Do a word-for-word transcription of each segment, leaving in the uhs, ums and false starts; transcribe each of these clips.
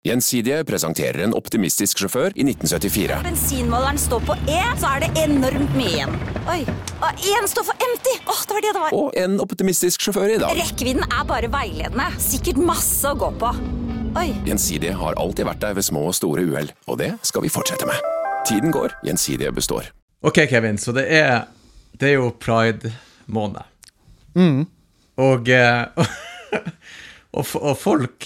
Gjensidige presenterer en optimistisk sjåfør i nitten syttifire. Bensinmåleren står på E, så er det enormt mye igjen. Oi, og en står for empty. Åh, det var det det var. Og en optimistisk sjåfør i dag. Rekkevidden er bare veiledende. Sikkert masse å gå på. Oi. Gjensidige har alltid vært der ved små og store uheld, og det skal vi fortsette med. Tiden går, Gjensidige består. Ok, Kevin, så det er, det er jo Pride-måned. Mm. Og, og, og, og folk...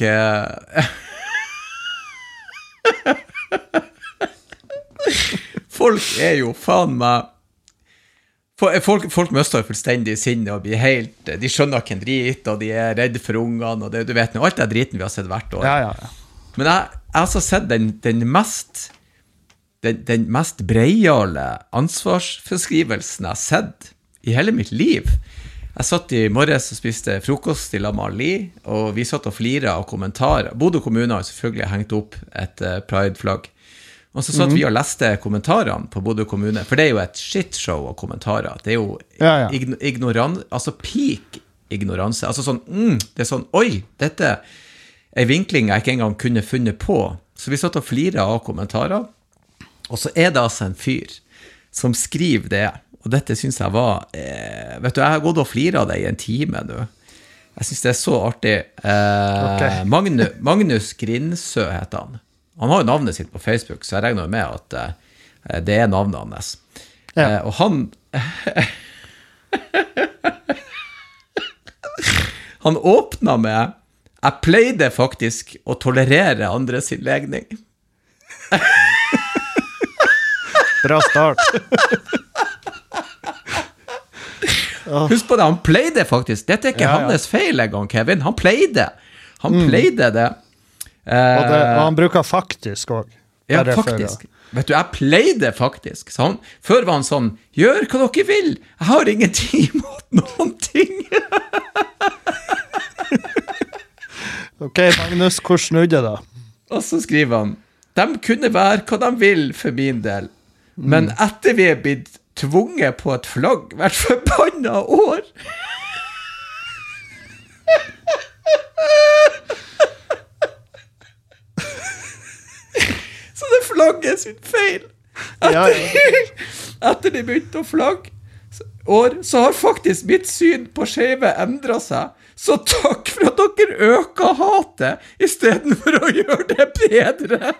folk er jo faen meg folk, folk mister jo fullstendig sinne og blir helt, de skjønner ikke en drit og de er redde for ungene og det, du vet, alt det driten vi har sett hvert år. Ja, ja, ja. Men jeg, jeg har altså sett den, den mest den, den mest breiale ansvarsforskrivelsen jeg har sett i hele mitt liv. Jeg satt i morges og spiste frokost i Lamali, og vi satt og flira av kommentarer. Bodø kommune har selvfølgelig hengt opp et uh, Pride-flagg. Og så satt mm. vi og leste kommentarene på Bodø kommune, for det er jo et shitshow av kommentarer. Det er jo ja, ja. ign- ignorans, altså peak ignoranse. Altså sånn, mm, det er sånn, oi, dette er en vinkling jeg ikke engang kunne funnet på. Så vi satt og flira av kommentarer, og så er det altså en fyr som skriver det. Og dette synes jeg var, eh, vet du, jeg har gått og fliret av det i en time nå. Jeg synes det er så artig. Eh, okay. Magnus, Magnus Grinsø heter han. Han har jo navnet sitt på Facebook, så jeg regner med at eh, det er navnet hans. Ja. Eh, og han... han åpnet med, jeg pleide faktisk å tolerere andre sin legning. Bra start. Husk på det, han pleide faktisk. Dette er ikke ja, ja. hans feil en gang, Kevin. Han pleide. Han pleide det. Mm. Uh, og, det og han bruker faktisk også. Ja, faktisk. Vet du, jeg pleide faktisk. Så han, før var han sånn, gjør hva dere vil. Jeg har ingenting imot noen ting. Ok, Magnus, hvor snudde da? Og så skriver han, de kunne være hva de vil for min del. Men etter vi er blitt tvunget på et flagg hvert forbannet år. Så det flagget sin feil. Etter, ja, ja. etter de begynte å flagge år, så har faktisk mitt syn på skjeve endret seg. Så takk for at dere øker hatet i stedet for å gjøre det bedre.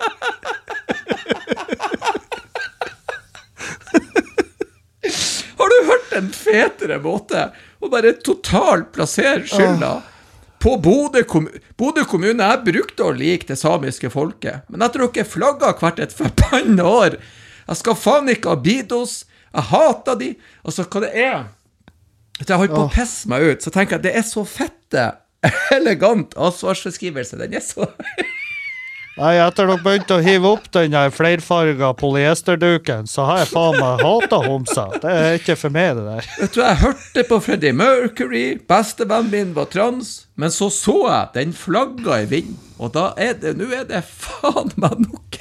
Har du hørt en fetere måte å bare totalt plassere skylda på Bodø kommune? Bodø kommune er brukt å like det samiske folket, men etter dere flagget hvert et forbannet år, jeg skal faen ikke ha bidos, jeg hater de, og så hva det er, jeg holder på å pesse meg ut, så tenker jeg at det er så fette, elegant ansvarsbeskrivelse, den er så... Nei, etter dere begynte å hive opp den flerfarga polyesterduken, så har jeg faen meg hatet homsa. Det er ikke for meg det der. Vet du, jeg hørte på Freddie Mercury, bestevennen min var trans, men så så jeg den flagga i vind, og da er det, nå er det faen meg nok.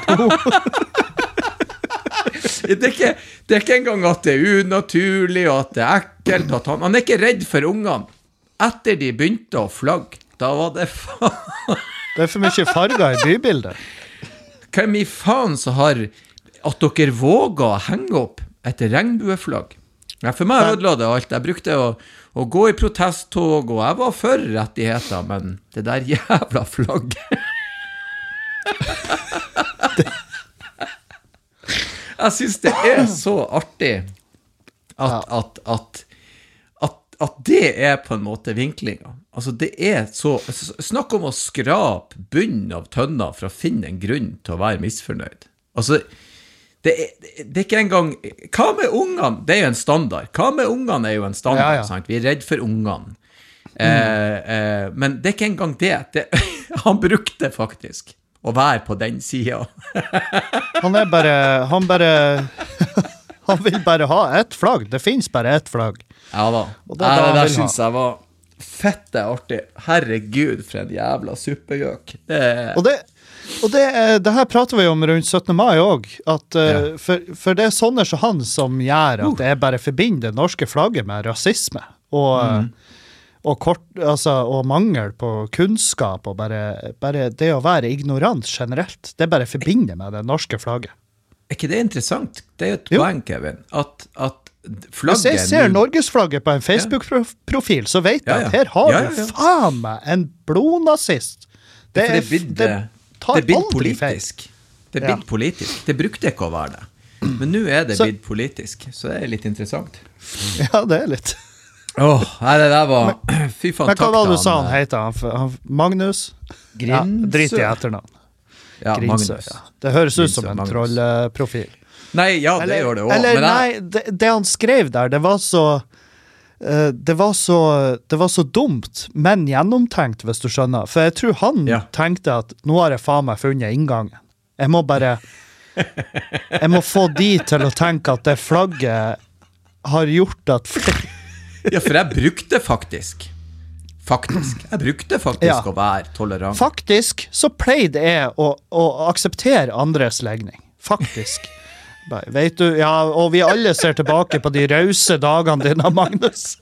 det, er ikke, det er ikke engang at det er unaturlig, og at det er ekkelt, at han, han er ikke redd for ungene. Etter de begynte å flagge, da var det faen... Det er for mye farger i bybildet. Hvem i faen så har at dere våger å henge opp et regnbueflagg? Ja, for meg ødela det alt. Jeg brukte å, å gå i protesttog, og jeg var for rettigheter, men det der jævla flagg. Jeg synes det er så artig at, at, at at det er på en måte vinklinga. Altså det er så, snakk om å skrape bunnen av tønna for å finne en grunn til å være misfornøyd. Altså, det er, det er ikke engang, hva med ungene? Det er jo en standard. Hva med ungene er jo en standard, ja, ja. Sant? Vi er redd for ungene. Mm. Eh, eh, men det er ikke engang det. det han brukte faktisk å være på den siden. han er bare, han bare, han vil bare ha ett flagg. Det finnes bare ett flagg. Ja da, det, Nei, det der synes jeg var fette artig. Herregud, for en jævla suppegjøk. Det... Og, det, og det, det her prater vi om rundt syttende mai også, at, ja. for, for det er sånne som han som gjør at uh. det er bare forbinder det norske flagget med rasisme. Og, mm. og, kort, altså, og mangel på kunnskap, og bare, bare det å være ignorant generelt, det bare forbinder med det norske flagget. Er ikke det interessant? Det er jo et Jo. poeng, Kevin, at, at flagget... Hvis jeg ser nu- Norgesflagget på en Facebook-profil, så vet jeg Ja, ja. at her har Ja, ja, du ja. faen meg en blodnazist. Det, Det, det, er, er blitt, det tar det er blitt aldri feil. politisk. Det er Ja. blitt politisk. Det brukte ikke å være det. Men nå er det Så- blitt politisk, så det er litt interessant. Ja, det er litt. Åh, nei, det der var... Fy faen, Men hva takk var da, det du sa han eh, heter? Han, han, Magnus? Ja, Grinsø. drit i etternavn. Ja, Grinsø, Magnus. ja. Det høres ut som Grinsø, en Magnus. trollprofil. Nei, ja, det gjør det også. Eller men jeg, nei, det, det han skrev der, det var så eh, det var så det var så dumt, men gjennomtenkt, hvis du skjønner. For jeg tror han Ja. tenkte at nå har jeg faen meg funnet inngangen. Jeg må bare Jeg må få de til å tenke at det flagget har gjort at ja, for jeg brukte faktisk Faktisk. Jeg brukte faktisk Ja. å være tolerant. Faktisk så pleide jeg å, å akseptere andres legning. Faktisk. Bare, vet du, ja, og vi alle ser tilbake på de rause dagene dine, Magnus.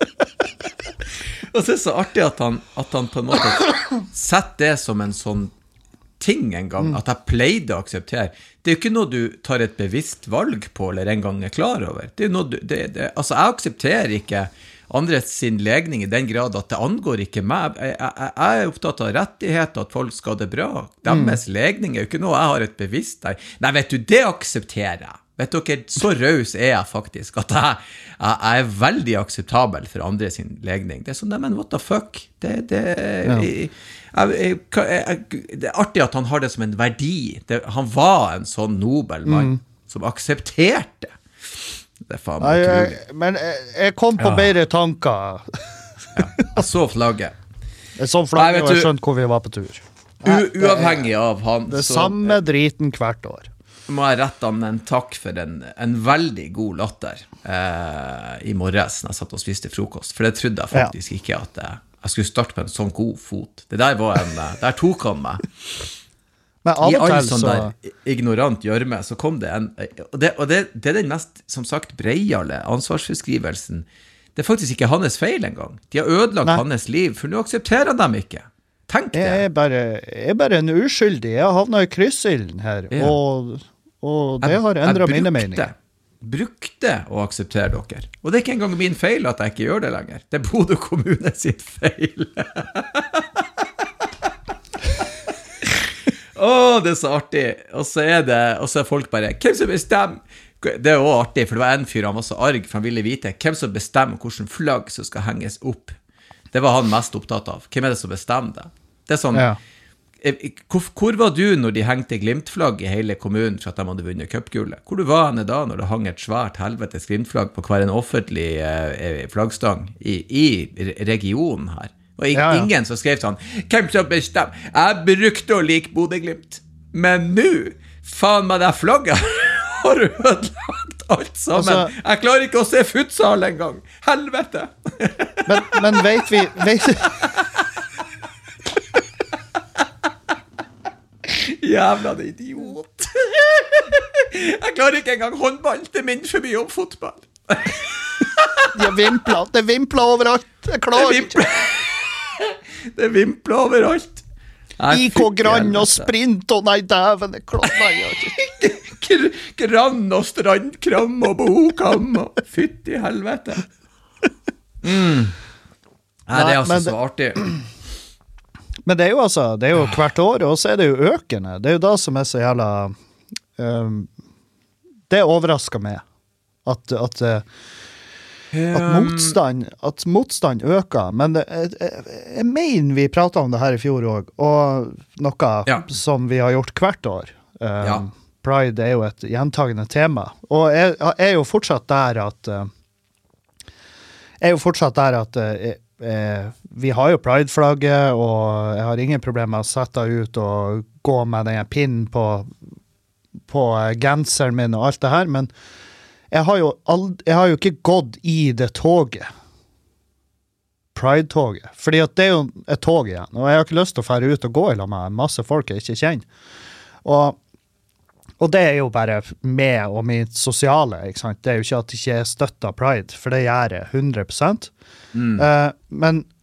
Og så er det så artig at han, at han på en måte setter det som en sånn ting en gang, at jeg pleide å akseptere. Det er jo ikke noe du tar et bevisst valg på, eller en gang er klar over. Det er noe du, det, det, altså, jeg aksepterer ikke andres sin legning i den grad at det angår ikke meg. Jeg, jeg, jeg er opptatt av rettigheter, at folk skal ha det bra. Deres legning er jo ikke noe jeg har et bevisst der. Nei, vet du, det aksepterer jeg. Vet dere, så raus er jeg faktisk, at jeg, jeg, jeg er veldig akseptabel for andre sin legning. Det er sånn, nei, men what the fuck? Det, det, jeg, jeg, jeg, jeg, det er artig at han har det som en verdi. Det, han var en sånn nobel mann som aksepterte. Det er faen meg Jeg, utrolig. jeg, men jeg, jeg kom på Ja. bedre tanker. Jeg så flagget. Jeg så Nei, flagget, vet og jeg du- skjønte hvor vi var på tur. U, uavhengig av han, Det så samme driten hvert år. må jeg rette han en takk for en, en veldig god latter eh, i morges når jeg satt og spiste frokost. For det trodde jeg faktisk ikke at jeg, jeg skulle starte på en sånn god fot. Det der var en, der tok han meg. Men av I og all til sånn så der ignorant gjørme, så kom det en, og det, og det, det er den mest, som sagt, breiale ansvarsbeskrivelsen. Det er faktisk ikke hans feil engang. De har ødelagt Nei. hans liv, for nå aksepterer han dem ikke. Tenk det. jeg er bare, jeg er bare en uskyldig. Jeg har havnet i kryssilden her, Ja. og, og det Jeg- har jeg endret mine brukte- meninger. brukte å akseptere dere. Og det er ikke engang min feil at jeg ikke gjør det lenger. Det er Bodø kommune sitt feil. Åh, det er så artig. Og så er det, og så er folk bare, hvem som bestemmer? Det er også artig, for det var en fyr, han var så arg, for han ville vite hvem som bestemmer hvordan flagg som skal henges opp. Det var han mest opptatt av. Hvem er det som bestemmer det? Det er sånn, Ja. hvor, hvor var du når de hengte Glimt-flagg i hele kommunen for at de hadde vunnet cupgullet? Hvor du var henne da når det hang et svært helvetes Glimt-flagg på hver en offentlig eh, flaggstang i, i re- regionen her? Og ing- Ja, ja. ingen som skrev sånn, hvem som bestemmer? Jeg brukte å like Bodø-Glimt, men nå, faen meg det flagget har du ødelagt alt sammen. Altså- jeg klarer ikke å se futsal en gang. Helvete! Men, men vet vi vet, Jævla idiot. Jeg klarer ikke engang håndball. Det minner for mye om fotball. ja, vimpler, det vimpler overalt. Jeg Det klarer ikke. vimpler, det vimpler overalt. Nei, I K fytti Grann og helvete. Sprint, og nei, dæven, jeg klarer ikke. Gr- Grann og strandkram og bokam og fytti helvete. Mm. Nei, det er altså men det- så artig. Men det er jo altså, det er jo hvert år, og så er det jo økende. Det er jo da som er så jævla um, Det overrasker meg. At, at, uh, at, motstand, at motstand øker. Men det, jeg, jeg, jeg mener vi pratet om det her i fjor også, og noe Ja. som vi har gjort hvert år. Um, Ja. Pride er jo et gjentagende tema. Og jeg, jeg er jo fortsatt der at uh, Jeg er jo fortsatt der at uh, Eh, vi har jo Pride-flagget, og jeg har ingen problemer med å sette ut og gå med den pinnen på, på genseren min og alt det her, men jeg har jo, ald- jeg har jo ikke gått i det toget. Pride-toget. Fordi at det er jo et tog igjen, og jeg har ikke lyst til å fære ut og gå i lag med masse folk jeg ikke kjenner. Og Og det er jo bare meg og mitt sosiale, ikke sant? Det er jo ikke at jeg ikke støtter Pride, for det gjør jeg hundre prosent. Mm. Eh, men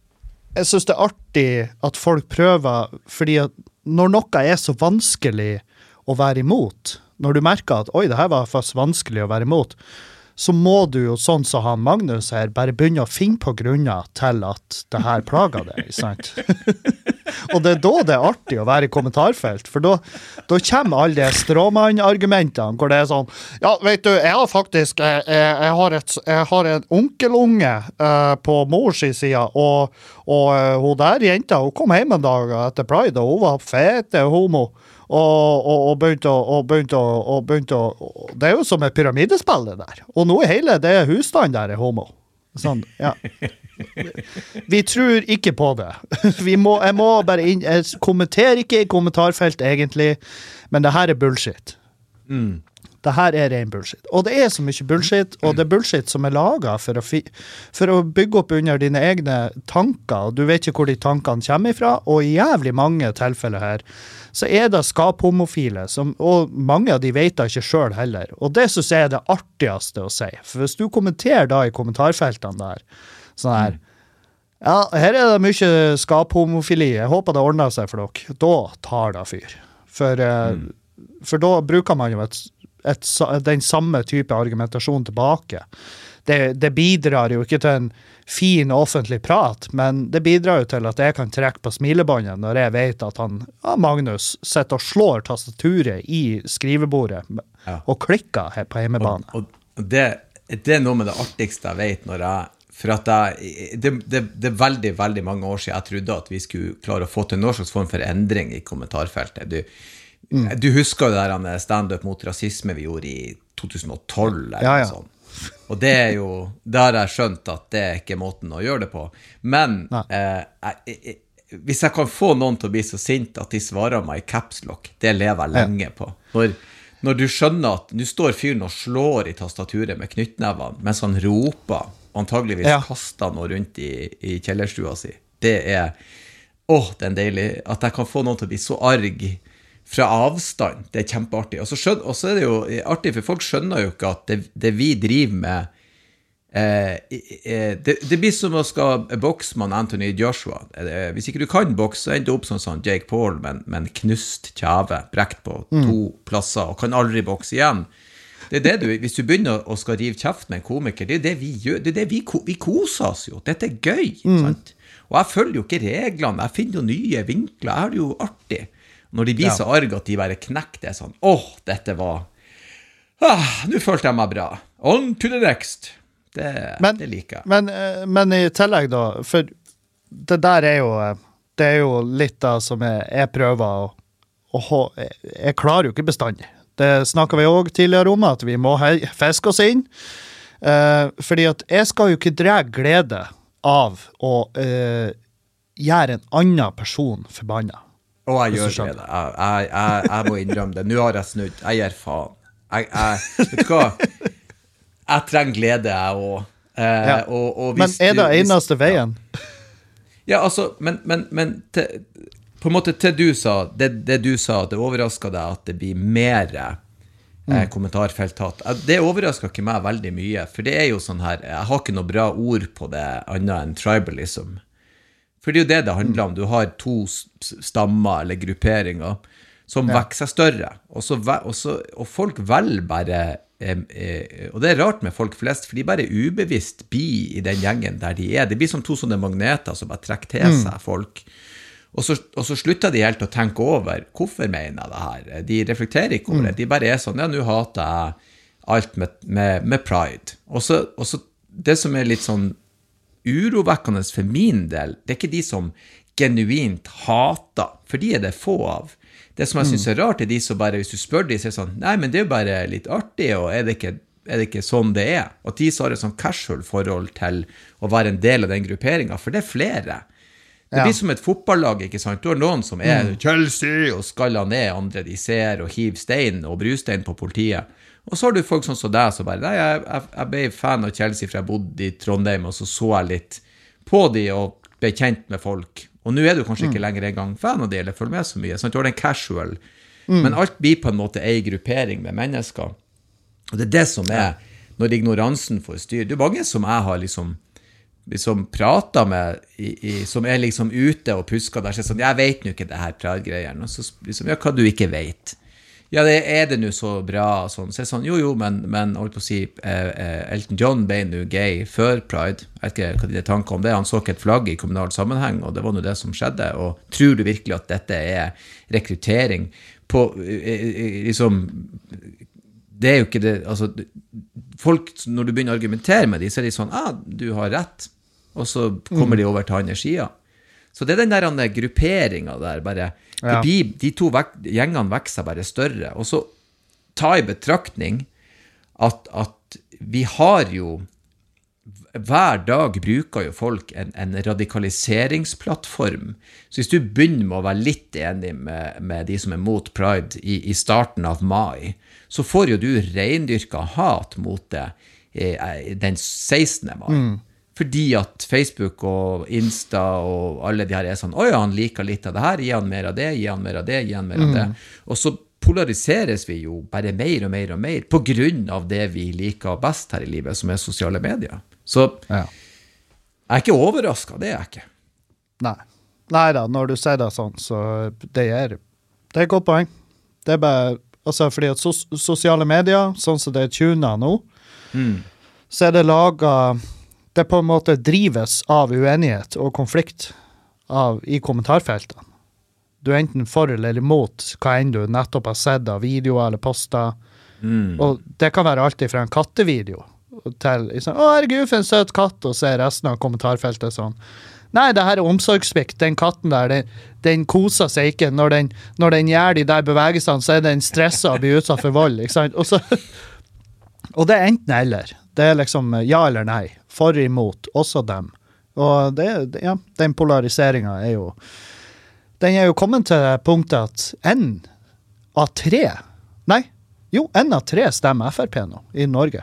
jeg synes det er artig at folk prøver, fordi at når noe er så vanskelig å være imot, når du merker at, oi, det her var faktisk vanskelig å være imot, så må du jo, sånn som han Magnus her, bare begynne å finne på grunner til at det her plager deg, sant? Og det er da det er artig å være i kommentarfelt, for da, da kommer alle de stråmann-argumentene, hvor det er sånn, ja, vet du, jeg har faktisk, jeg, jeg, har, et, jeg har en onkelunge uh, på mors side, og, og uh, hun der jenta, hun kom hjem en dag etter Pride, og hun var fete homo, og, og, og begynte å, og begynte å, og begynte å, det er jo som et pyramidespill det der, og nå er hele det husstand der er homo. Sånn, ja. Vi tror ikke på det. Vi må, jeg må bare inn, jeg kommenterer ikke i kommentarfelt egentlig, men det her er bullshit. Mm. Det her er ren bullshit. Og det er så mye bullshit, og det er bullshit som er laget for å, fi, for å bygge opp under dine egne tanker, og du vet ikke hvor de tankene kommer ifra, og i jævlig mange tilfeller her, så er det skaphomofile, som, og mange av de vet det ikke selv heller. Og det synes jeg er det artigste å si. For hvis du kommenterer da i kommentarfeltene der, sånn her, ja, her er det mye skaphomofili, jeg håper det ordner seg for dere. Da tar det fyr. For, mm. for da bruker man jo et, et, den samme type argumentasjon tilbake. Det, det bidrar jo ikke til en fin offentlig prat, men det bidrar jo til at jeg kan trekke på smilebåndet når jeg vet at han, ja, Magnus sitter og slår tastaturet i skrivebordet ja. Og klikker her på hjemmebane. Og, og det, det er noe med det artigste jeg vet når jeg, for at jeg, det, det, det er veldig, veldig mange år siden jeg trodde at vi skulle klare å få til noen slags form for endring i kommentarfeltet. Du, mm. du husker jo det der stand-up mot rasisme vi gjorde i to tusen og tolv eller ja, ja. Sånn. Og det er jo, der har jeg skjønt at det er ikke måten å gjøre det på. Men eh, jeg, jeg, hvis jeg kan få noen til å bli så sint at de svarer meg i caps lock, det lever jeg lenge på. Når, når du skjønner at nå står fyren og slår i tastaturet med knyttnevene, mens han roper, og antageligvis ja. Kaster noe rundt i, i kjellerstua si. Det er, åh, det er deilig, at jeg kan få noen til å bli så arg fra avstand, det er kjempeartig. Og så, skjønner, og så er det jo artig, for folk skjønner jo ikke at det, det vi driver med, eh, eh, det, det blir som å skal bokse med Anthony Joshua. Eh, hvis ikke du kan bokse, så ender du opp sånn som Jake Paul, men, men knust kjave, brekt på mm. to plasser, og kan aldri bokse igjen. Det er det du, hvis du begynner å skal rive kjeft med en komiker, det er det vi gjør, det er det vi, vi koser oss jo, dette er gøy, mm. sant? Og jeg følger jo ikke reglene, jeg finner jo nye vinkler, jeg har det jo artig. Når de blir ja. Så arg at de bare knekker det sånn, åh, dette var, ah, nå følte jeg meg bra. On to the next. Det, men, det liker jeg. Men, men i tillegg da, for det der er jo, det er jo litt da som jeg, jeg prøver å, å, jeg klarer jo ikke bestandig. Det snakket vi også tidligere om, at vi må fiske oss inn. Uh, fordi at jeg skal jo ikke dra glede av å uh, gjøre en annen person forbannet. Og jeg gjør det. Jeg, jeg, jeg, jeg må innrømme det. Nå har jeg snudd. Jeg gir faen. Jeg, jeg, vet du hva? Jeg trenger glede, jeg også. Eh, ja. og, og men er det du, eneste hvis, veien? Ja, ja altså, men, men, men til, på en måte til du sa, det, det du sa, det overrasket deg at det blir mer eh, mm. kommentarfelthatt. Det overrasker ikke meg veldig mye, for det er jo sånn her, jeg har ikke noe bra ord på det annet enn tribalism. For det er jo det det handler om. Du har to stammer eller grupperinger som ja. Vekser større. Og, så, og, så, og folk vel bare, eh, eh, og det er rart med folk flest, for de bare ubevisst blir i den gjengen der de er. Det blir som to sånne magneter som bare trekker til seg mm. folk. Og så, og så slutter de helt å tenke over, hvorfor mener jeg det her? De reflekterer ikke over mm. det. De bare er sånn, ja, nå hater jeg alt med, med, med pride. Og så, og så det som er litt sånn, urovekkende for min del, det er ikke de som genuint hater, for de er det få av. Det som jeg synes er rart er de som bare, hvis du spør de, så er sånn, nei, men det er jo bare litt artig, og er det ikke, er det ikke sånn det er? Og at de så har et sånn casual forhold til å være en del av den grupperingen, for det er flere. Det blir ja. Som et fotballag, ikke sant? Du har noen som er mm. Chelsea, og skaller ned andre de ser, og hiver stein og brustein på politiet. Og så har du folk sånn som deg, så bare, nei, jeg, jeg, jeg ble fan av Chelsea, for jeg bodde i Trondheim, og så så jeg litt på de, og ble kjent med folk. Og nå er du kanskje ikke lenger en gang fan av de, eller følger med så mye, sånn at du har den casual. Mm. Men alt blir på en måte en gruppering med mennesker. Og det er det som er, når ignoransen får styr. Det er mange som jeg har liksom liksom prater med, i, i, som er liksom ute og pusker der, så er sånn, jeg vet jo ikke det her Pride-greiene, og så liksom, ja, hva du ikke vet. Ja, det er det nu så bra, sånn. Så er det sånn, jo, jo, men, men holdt på å si, eh, eh, Elton John ble nu gay før Pride, jeg vet ikke hva de tanker om det, han så ikke et flagg i kommunal sammenheng, og det var nå det som skjedde, og tror du virkelig at dette er rekruttering på, eh, liksom, det er jo ikke det, altså, folk, når du begynner å argumentere med de, så er de sånn, ah, du har rett, og så kommer mm. de over til andre siden. Så det er den der andre grupperingen der, bare, ja. blir, de to vek, gjengene vekser bare større, og så ta i betraktning at, at vi har jo, hver dag bruker jo folk en, en radikaliseringsplattform, så hvis du begynner med å være litt enig med, med de som er mot Pride i, i starten av mai, så får jo du reindyrka hat mot det eh, den sekstende mai. Mm. Fordi at Facebook og Insta og alle de her er sånn, oi, han liker litt av det her, gi han mer av det, gi han mer av det, gi han mer av det. Mm. Og så polariseres vi jo bare mer og mer og mer på grunn av det vi liker best her i livet, som er sosiale medier. Så ja. Jeg er ikke overrasket, det er jeg ikke. Nei. Nei da, når du sier det sånn, så det er, det er et godt poeng. Det er bare, altså fordi at sos, sosiale medier, sånn som det er tunet nå, mm. så er det laget, det på en måte drives av uenighet og konflikt av, i kommentarfeltene. Du er enten for eller imot hva enn du nettopp har sett av videoer eller poster. Mm. Og det kan være alltid fra en kattevideo til, liksom, å herregud, for en søt katt, og så er resten av kommentarfeltet sånn. Nei, det her er omsorgssvikt, den katten der, den, den koser seg ikke. Når den, når den gjør de der bevegelsene, så er den stresset og blir utsatt for vold, ikke sant? Og, så, og det er enten eller. Det er liksom ja eller nei, for imot, også dem. Og det, ja, den polariseringen er jo, den er jo kommet til punktet at en av tre, nei, jo, en av tre stemmer F R P nå i Norge.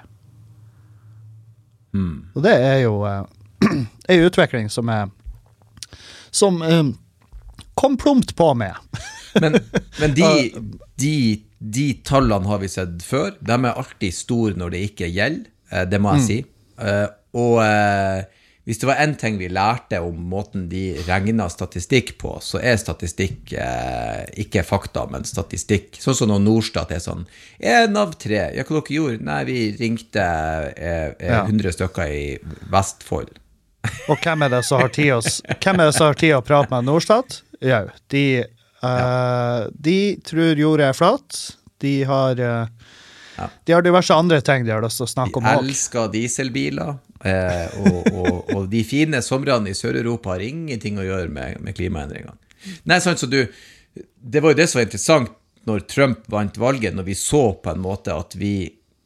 Mm. Og det er jo uh, en utvikling som er, som um, kom plumpt på med. men men de, de, de tallene har vi sett før, de er alltid store når det ikke gjelder. Det må jeg mm. si. Uh, og uh, hvis det var en ting vi lærte om måten de regner statistikk på, så er statistikk uh, ikke fakta, men statistikk. Sånn som når Norstat er sånn, en av tre, ja, hva dere gjorde? Nei, vi ringte uh, uh, hundre stykker i Vestfold. Og hvem er det som har tid å, hvem er det som har tid å prate med Norstat? Ja, de, uh, ja. de tror jordet er flat. De har... Uh, Ja. De har diverse andre ting de har lyst til å snakke om. De elsker dieselbiler, eh, og, og, og de fine somrene i Sør-Europa har ingenting å gjøre med, med klimaendringene. Nei, sånn så du, det var jo det som var interessant når Trump vant valget, når vi så på en måte at vi,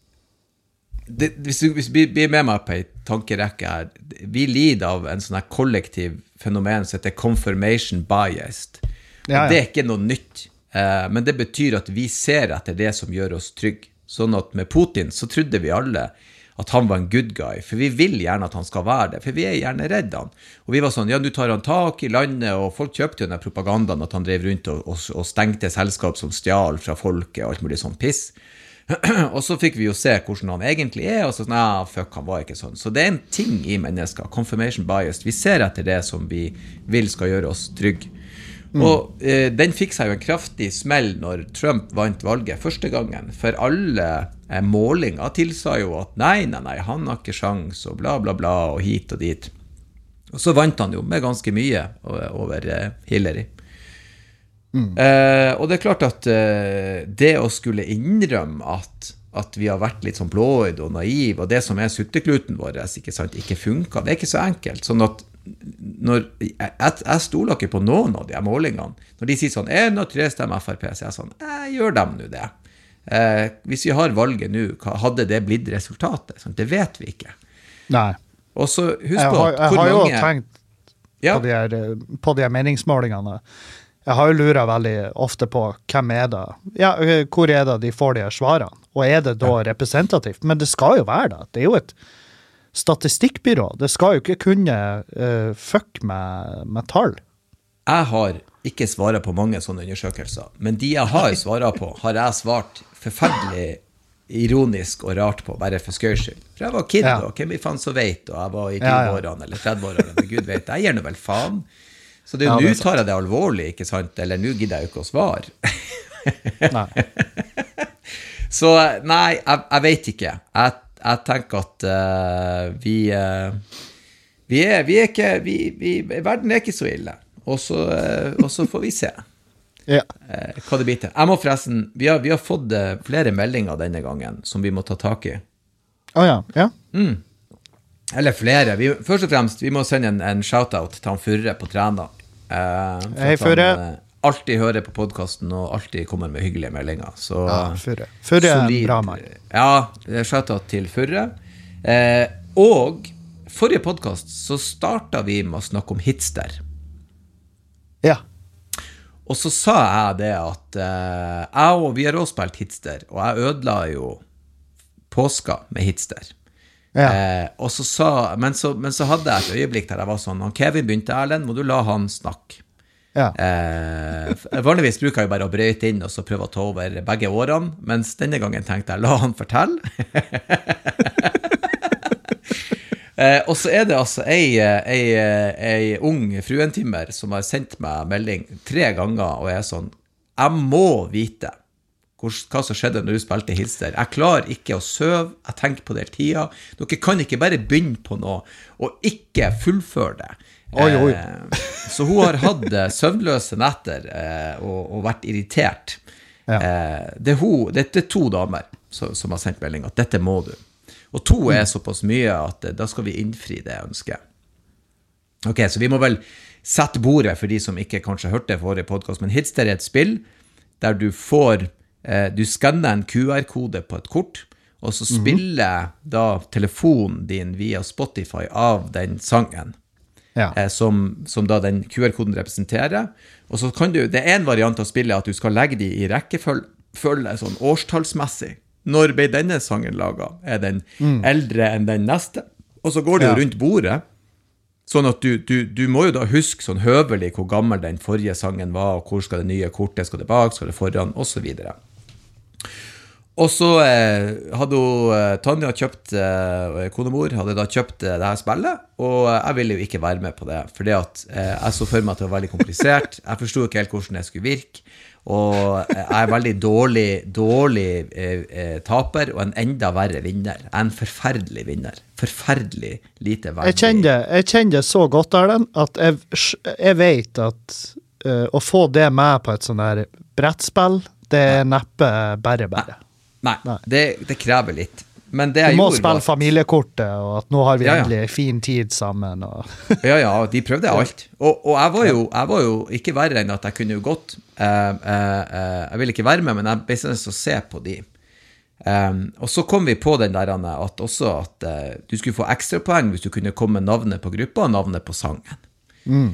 det, hvis du hvis blir med meg på en tankerekke her, vi lider av en sånn her kollektiv fenomen som heter confirmation bias. Ja, ja. Det er ikke noe nytt, eh, men det betyr at vi ser etter det som gjør oss trygg. Sånn at med Putin så trodde vi alle at han var en good guy, for vi vil gjerne at han skal være det, for vi er gjerne redde han. Og vi var sånn, ja, du tar han tak i landet, og folk kjøpte jo den propagandaen at han drev rundt og, og, og stengte selskap som stjal fra folket og alt mulig sånn piss. Og så fikk vi jo se hvordan han egentlig er, og så sånn, ja, fuck, han var ikke sånn. Så det er en ting i mennesker, confirmation bias. Vi ser etter det som vi vil skal gjøre oss trygg. Mm. Og eh, den fikk seg jo en kraftig smell når Trump vant valget første gangen, for alle eh, målinger tilsa jo at nei, nei, nei, han har ikke sjans, og bla, bla, bla, og hit og dit. Og så vant han jo med ganske mye over eh, Hillary. Mm. Eh, og det er klart at eh, det å skulle innrømme at, at vi har vært litt sånn blåøyd og naiv, og det som er suttekluten vår, ikke sant, ikke funker, det er ikke så enkelt. Sånn at når, jeg, jeg stoler ikke på noen av de målingene. Når de sier sånn, en av tre stemmer F R P, så er jeg sånn, jeg gjør dem nå det. Eh, hvis vi har valget nå, hadde det blitt resultatet? Sånn, det vet vi ikke. Nei. Og så husk jeg på har, at hvor mange... Jeg har jo mange... tenkt ja. på, de her, på de her meningsmålingene. Jeg har jo luret veldig ofte på hvem er det, ja, hvor er det de får de her svarene, og er det da ja. representativt? Men det skal jo være det. Det er jo et statistikkbyrå. Det skal jo ikke kunne uh, fuck med, med tall. Jeg har ikke svaret på mange sånne undersøkelser, men de jeg har svaret på, har jeg svart forferdelig ironisk og rart på, bare for skøys skyld. For jeg var kid, Ja. og hvem i faen så vet, og jeg var i Ja, ja. tjue-årene, eller tretti-årene, men Gud vet, jeg gir nå vel faen. Så det er Ja, jo, det er nå tar jeg det alvorlig, ikke sant? Eller nå gidder jeg jo ikke å svare. Nei. Så nei, jeg, jeg vet ikke. Jeg, jeg tenker at uh, vi, uh, vi, er, vi er ikke, vi, vi, verden er ikke så ille. Og så, uh, og så får vi se. Ja. Eh, hva det blir til. Jeg må forresten, vi har, vi har fått eh, flere meldinger denne gangen som vi må ta tak i. Åja, ja. Mm. Eller flere. Vi, først og fremst, vi må sende en, en shoutout til han Furre på Træna. Eh, for Hei, at Furre. Han eh, alltid hører på podcasten og alltid kommer med hyggelige meldinger. Så, Ja, Furre. Furre er en solid. bra mann. Ja, shoutout til Furre. Eh, og forrige podcast så startet vi med å snakke om hitster. Ja. Og så sa jeg det at uh, jeg og vi har også spilt hitster, og jeg ødela jo påska med hitster. Ja. Eh, og så sa, men, så, men så hadde jeg et øyeblikk der jeg var sånn, Kevin begynte, Erlend, må du la han snakke. Ja. Eh, vanligvis bruker jeg jo bare å brøyte inn og så prøve å ta over begge årene, mens denne gangen tenkte jeg, la han fortelle. Eh, og så er det altså ei, ei, ei ung fruentimmer som har sendt meg melding tre ganger, og jeg er sånn, jeg må vite hvor, hva som skjedde når du spilte hilser. Jeg klarer ikke å søve, jeg tenker på det hele tida. Dere kan ikke bare begynne på noe, og ikke fullføre det. Oi, oi. Eh, så hun har hatt søvnløse netter eh, og, og vært irritert. Ja. Eh, det, er hun, det, det er to damer som, som har sendt melding at dette må du. Og to er såpass mye at da skal vi innfri det ønsket. Ok, så vi må vel sette bordet for de som ikke kanskje hørte forrige podcast, men Hitster er et spill der du får, eh, du skanner en Q R-kode på et kort, og så spiller da telefonen din via Spotify av den sangen, Ja. eh, som, som da den Q R-koden representerer. Og så kan du, det er en variant av spillet at du skal legge de i rekkefølge sånn årstallsmessig. Når ble denne sangen laget? Er den eldre enn den neste? Og så går det jo Ja. rundt bordet, sånn at du, du, du må jo da huske sånn høvelig hvor gammel den forrige sangen var, og hvor skal det nye kortet, skal det bak, skal det foran, og så videre. Og så eh, hadde hun, eh, Tanja kjøpt, eh, konemor, hadde da kjøpt eh, det her spillet, og jeg ville jo ikke være med på det, fordi at eh, jeg så for meg at det var veldig komplisert, jeg forstod ikke helt hvordan det skulle virke, og jeg er veldig dårlig, dårlig eh, eh, taper, og en enda verre vinner. Jeg er en forferdelig vinner. Forferdelig lite verdig. Jeg kjenner, jeg kjenner så godt, Erlend, at jeg, jeg vet at uh, å få det med på et sånn der brettspill, det er neppe bare bare. Nei, Nei. Det, det krever litt. Men det Du jeg må gjorde spille var... familiekortet, og at nå har vi Ja, ja. endelig fin tid sammen. Og Ja, ja, de prøvde alt. Og, og jeg, var jo, jeg var jo ikke verre enn at jeg kunne jo gått. Uh, uh, uh, jeg ville ikke være med, men jeg ble sånn å se på de. Um, og så kom vi på den der at også at uh, du skulle få ekstra poeng hvis du kunne komme med navnet på gruppa og navnet på sangen. mm.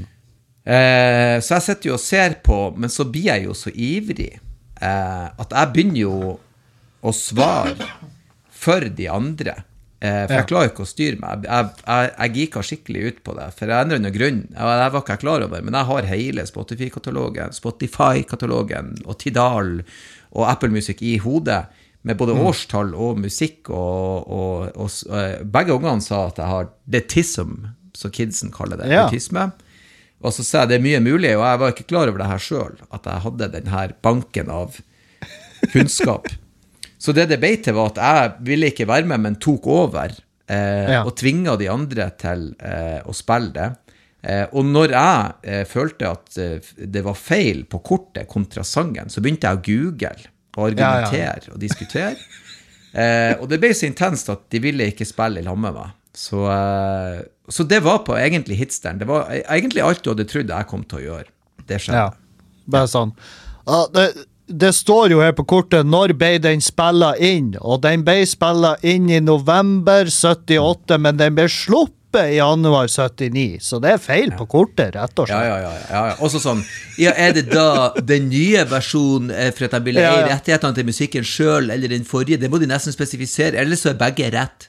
Uh, så jeg sitter jo og ser på, men så blir jeg jo så ivrig uh, at jeg begynner jo å svare for de andre. Eh, for Ja. jeg klarer ikke å styre meg. Jeg, jeg, jeg gikk skikkelig ut på det, for jeg endrer noen grunn. Jeg, jeg var ikke klar over, men jeg har hele Spotify-katalogen, Spotify-katalogen og Tidal og Apple Music i hodet, med både årstall og musikk, og, og, og, og begge ungene sa at jeg har detism, som kidsen kaller det, Ja. autisme. Og så sa jeg det er mye mulig, og jeg var ikke klar over det her selv, at jeg hadde den her banken av kunnskap. Så det det ble til var at jeg ville ikke være med, men tok over, eh, Ja. og tvinget de andre til eh, å spille det. Eh, og når jeg eh, følte at eh, det var feil på kortet kontra sangen, så begynte jeg å google og argumentere Ja, ja. og diskutere. Eh, og det ble så intenst at de ville ikke spille i lag med meg. Så, eh, så det var på egentlig hitsteren. Det var egentlig alt du hadde trodd jeg kom til å gjøre. Det skjedde. Ja, bare sånn. Ja, det, det står jo her på kortet, når ble den spillet inn? Og den ble spillet inn i november syttiåtte, men den ble sluppet i januar syttini. Så det er feil på kortet, rett og Ja, slett. ja, ja, ja, ja. Også sånn, ja, er det da den nye versjonen eh, for at de vil Ja, eie ja. rettighetene til musikken selv, eller den forrige? Det må de nesten spesifisere, ellers så er begge rett.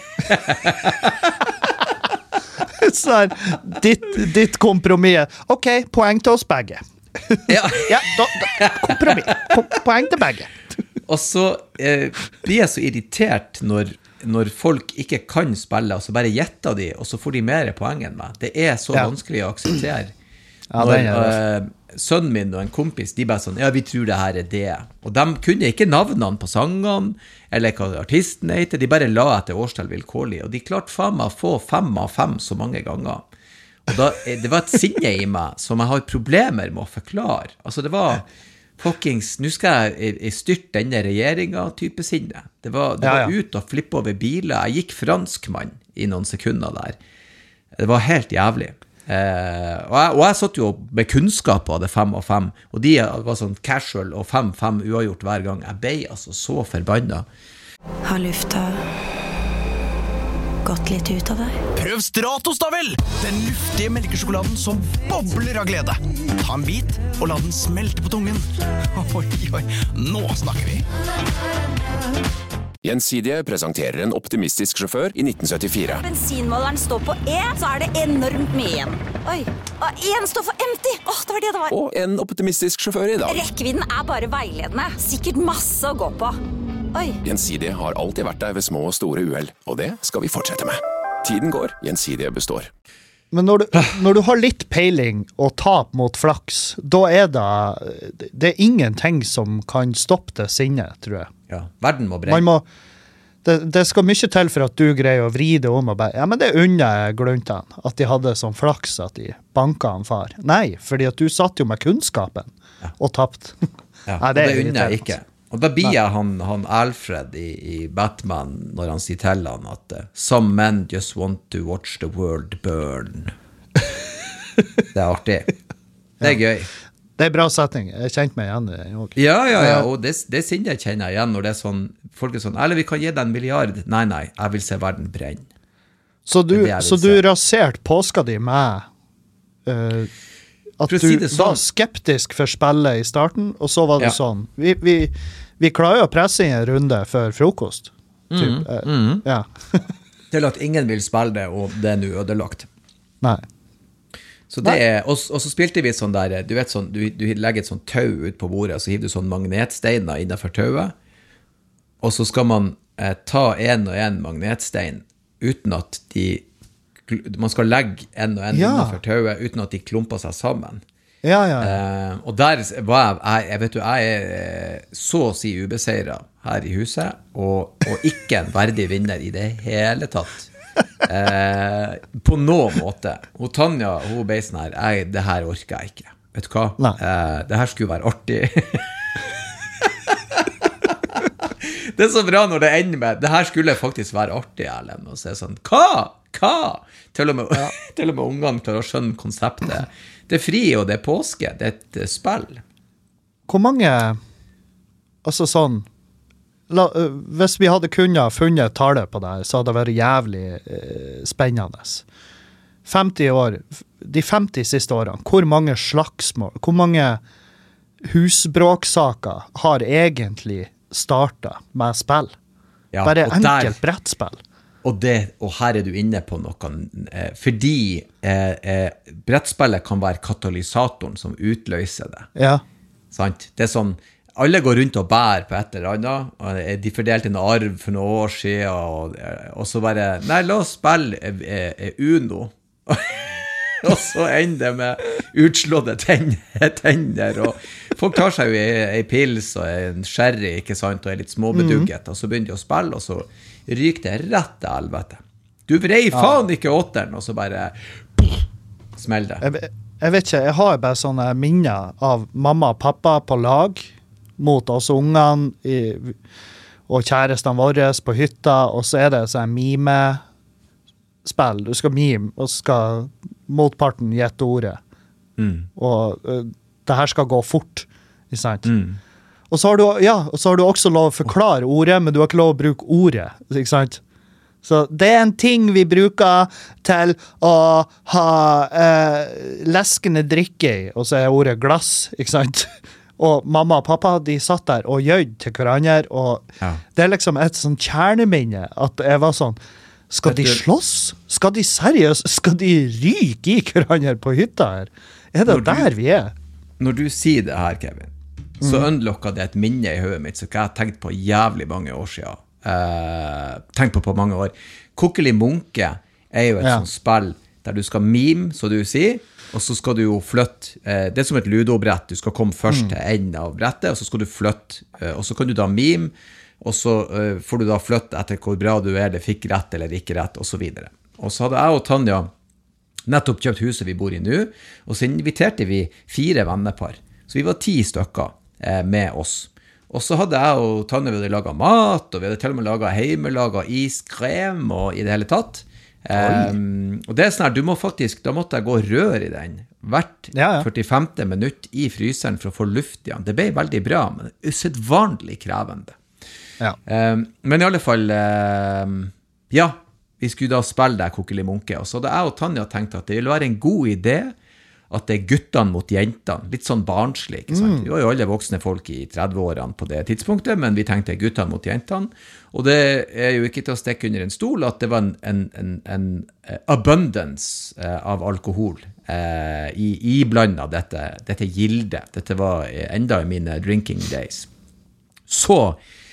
Sånn, ditt, ditt kompromiss. Ok, poeng til oss begge. Ja. Ja, da, da, kompromiss. Kom, poeng til begge. og så eh, blir jeg så irritert når, når folk ikke kan spille, og så bare gjetter de, og så får de mer poeng enn meg. Det er så ja. vanskelig å akseptere. Ja, når eh, sønnen min og en kompis, de bare sånn, ja, vi tror det her er det. Og de kunne ikke navnene på sangene, eller hva artisten heter, de bare la etter årstall vilkårlig, og de klarte faen meg å få fem av fem så mange ganger. Og da, det var et sinne i meg som jeg har problemer med å forklare. Altså det var fuckings, nå skal jeg styrte denne regjeringen type sinne. Det var, det var ja, ja. ut og flippe over biler. Jeg gikk franskmann i noen sekunder der. Det var helt jævlig. Eh, og, jeg, og jeg satt jo med kunnskap av det fem og fem, og de var sånn casual og fem, fem uavgjort hver gang. Jeg ble altså så forbannet. Har lufta gått litt ut av deg? Prøv Stratos da vel! Den luftige melkesjokoladen som bobler av glede. Ta en bit og la den smelte på tungen. Oi, oi, nå snakker vi. Gjensidige presenterer en optimistisk sjåfør i nitten syttifire. Bensinmåleren står på E, så er det enormt mye igjen. Oi, og en står for empty. Åh, det var det det var. Og en optimistisk sjåfør i dag. Rekkevidden er bare veiledende. Sikkert masse å gå på. Oi. Gjensidige har alltid vært der ved små og store uheld, og det skal vi fortsette med. Tiden går, Gjensidige består. Men når du, når du har litt peiling og tap mot flaks, da er det, det er ingenting som kan stoppe det sinnet, tror jeg. Ja, verden må brenne. Man må, det, det skal mye til for at du greier å vri det om og bare, ja, men det unner gluntene, at de hadde sånn flaks at de banket han far. Nei, fordi at du satt jo med kunnskapen ja. og tapt. Ja, Nei, det, det unner jeg ikke. Og da blir jeg han, han Alfred i, i Batman når han sier til han at uh, some men just want to watch the world burn. Det er artig. Det er gøy. Det er bra setning. Jeg kjente meg igjen i det også. Ja, ja, ja. Og det, det sinner jeg kjenner igjen når det er sånn, folk er sånn, eller vi kan gi deg en milliard. Nei, nei, jeg vil se verden brenne. Så du, så du raserte påska di med uh, at du si sånn. var skeptisk for spillet i starten, og så var det ja. sånn. Vi, vi, vi klarer jo å presse i en runde før frokost. Typ. Mm, mm. Ja. Til at ingen vil spille det, og det er nå ødelagt. Nei. Så det er, og, og så spilte vi sånn der, du vet sånn, du, du legger et sånn tau ut på bordet, og så hiver du sånn magnetsteiner innenfor tauet, og så skal man eh, ta en og en magnetstein uten at de man skal legge en og en ja. innenfor tauet uten at de klumper seg sammen. Ja, ja. ja. Eh, og der var jeg, jeg, jeg vet du, jeg er så å si ubeseiret her i huset, og, og ikke en verdig vinner i det hele tatt. Eh, på noen måte. Og Tanja, hun ble sånn her, jeg, det her orker jeg ikke. Vet du hva? Eh, det her skulle være artig. Det er så bra når det ender med, det her skulle faktisk være artig, Erlend, og så er det sånn, hva? Hva? Til og med, ja. til og med ungene klarer å skjønne konseptet. Det er fri, og det er påske. Det er et uh, spill. Hvor mange, altså sånn, la, uh, hvis vi hadde kunnet funnet tallet på det, så hadde det vært jævlig uh, spennende. femti år, de femti siste årene, hvor mange slagsmål, hvor mange husbråksaker har egentlig startet med spill? Ja, bare enkelt der... brettspill. Og, det, og her er du inne på noe, eh, fordi eh, eh, brettspillet kan være katalysatoren som utløser det. Ja. Sant? Det er sånn, alle går rundt og bærer på et eller annet, og de fordelte en arv for noen år siden, og, og så bare, nei, la oss spille eh, eh, Uno. Og så ender det med utslåtte tenner, tenner, og folk tar seg jo en pils og en sherry, ikke sant, og er litt småbedugget, mm. og så begynner de å spille, og så ryker det rett til helvete. Du vrei faen ikke åtteren, og så bare smeller det. Jeg, jeg vet ikke, jeg har bare sånne minner av mamma og pappa på lag mot oss ungene i, og kjærestene våre på hytta, og så er det sånn mime-spill. Du skal mime, og skal motparten gjette ordet. Mm. Og uh, det her skal gå fort, ikke sant? Mm. Og så, har du, ja, og så har du også lov å forklare ordet, men du har ikke lov å bruke ordet, ikke sant? Så det er en ting vi bruker til å ha eh, leskende drikke i, og så er ordet glass, ikke sant? Og mamma og pappa, de satt der og gjød til hverandre, og ja. Det er liksom et sånn kjerneminne, at jeg var sånn, skal de slåss? Skal de seriøst? Skal de ryke i hverandre på hytta her? Er det du, der vi er? Når du sier det her, Kevin, så unlocka det et minne i hodet mitt, så jeg har tenkt på jævlig mange år siden. Uh, tenkt på på mange år. Kokkeli Munke er jo et ja. sånt spill der du skal mime, så du sier, og så skal du jo flytte, uh, det er som et ludobrett, du skal komme først mm. til enden av brettet, og så skal du flytte, uh, og så kan du da mime, og så uh, får du da flytte etter hvor bra du er, det fikk rett eller ikke rett, og så videre. Og så hadde jeg og Tanja nettopp kjøpt huset vi bor i nå, og så inviterte vi fire vennepar, så vi var ti stykker uh, med oss. Og så hadde jeg og Tanja, vi hadde laget mat, og vi hadde til og med laget hjemmelaget iskrem, og i det hele tatt. Um, og det er sånn her, du må faktisk, da måtte jeg gå og røre i den, hvert ja, ja. førtifemte minutt i fryseren for å få luft igjen. Det ble veldig bra, men usedvanlig krevende. Ja. Um, men i alle fall, um, ja, vi skulle da spille der Kokkeli Munke, og så hadde jeg og Tanja tenkt at det ville være en god idé at det er guttene mot jentene, litt sånn barnslig, ikke sant? Mm. Vi var jo alle voksne folk i tredve-årene på det tidspunktet, men vi tenkte guttene mot jentene, og det er jo ikke til å stikke under en stol at det var en, en, en, en abundance eh, av alkohol eh, i, i bland av dette, dette gilde. Dette var enda i mine drinking days. Så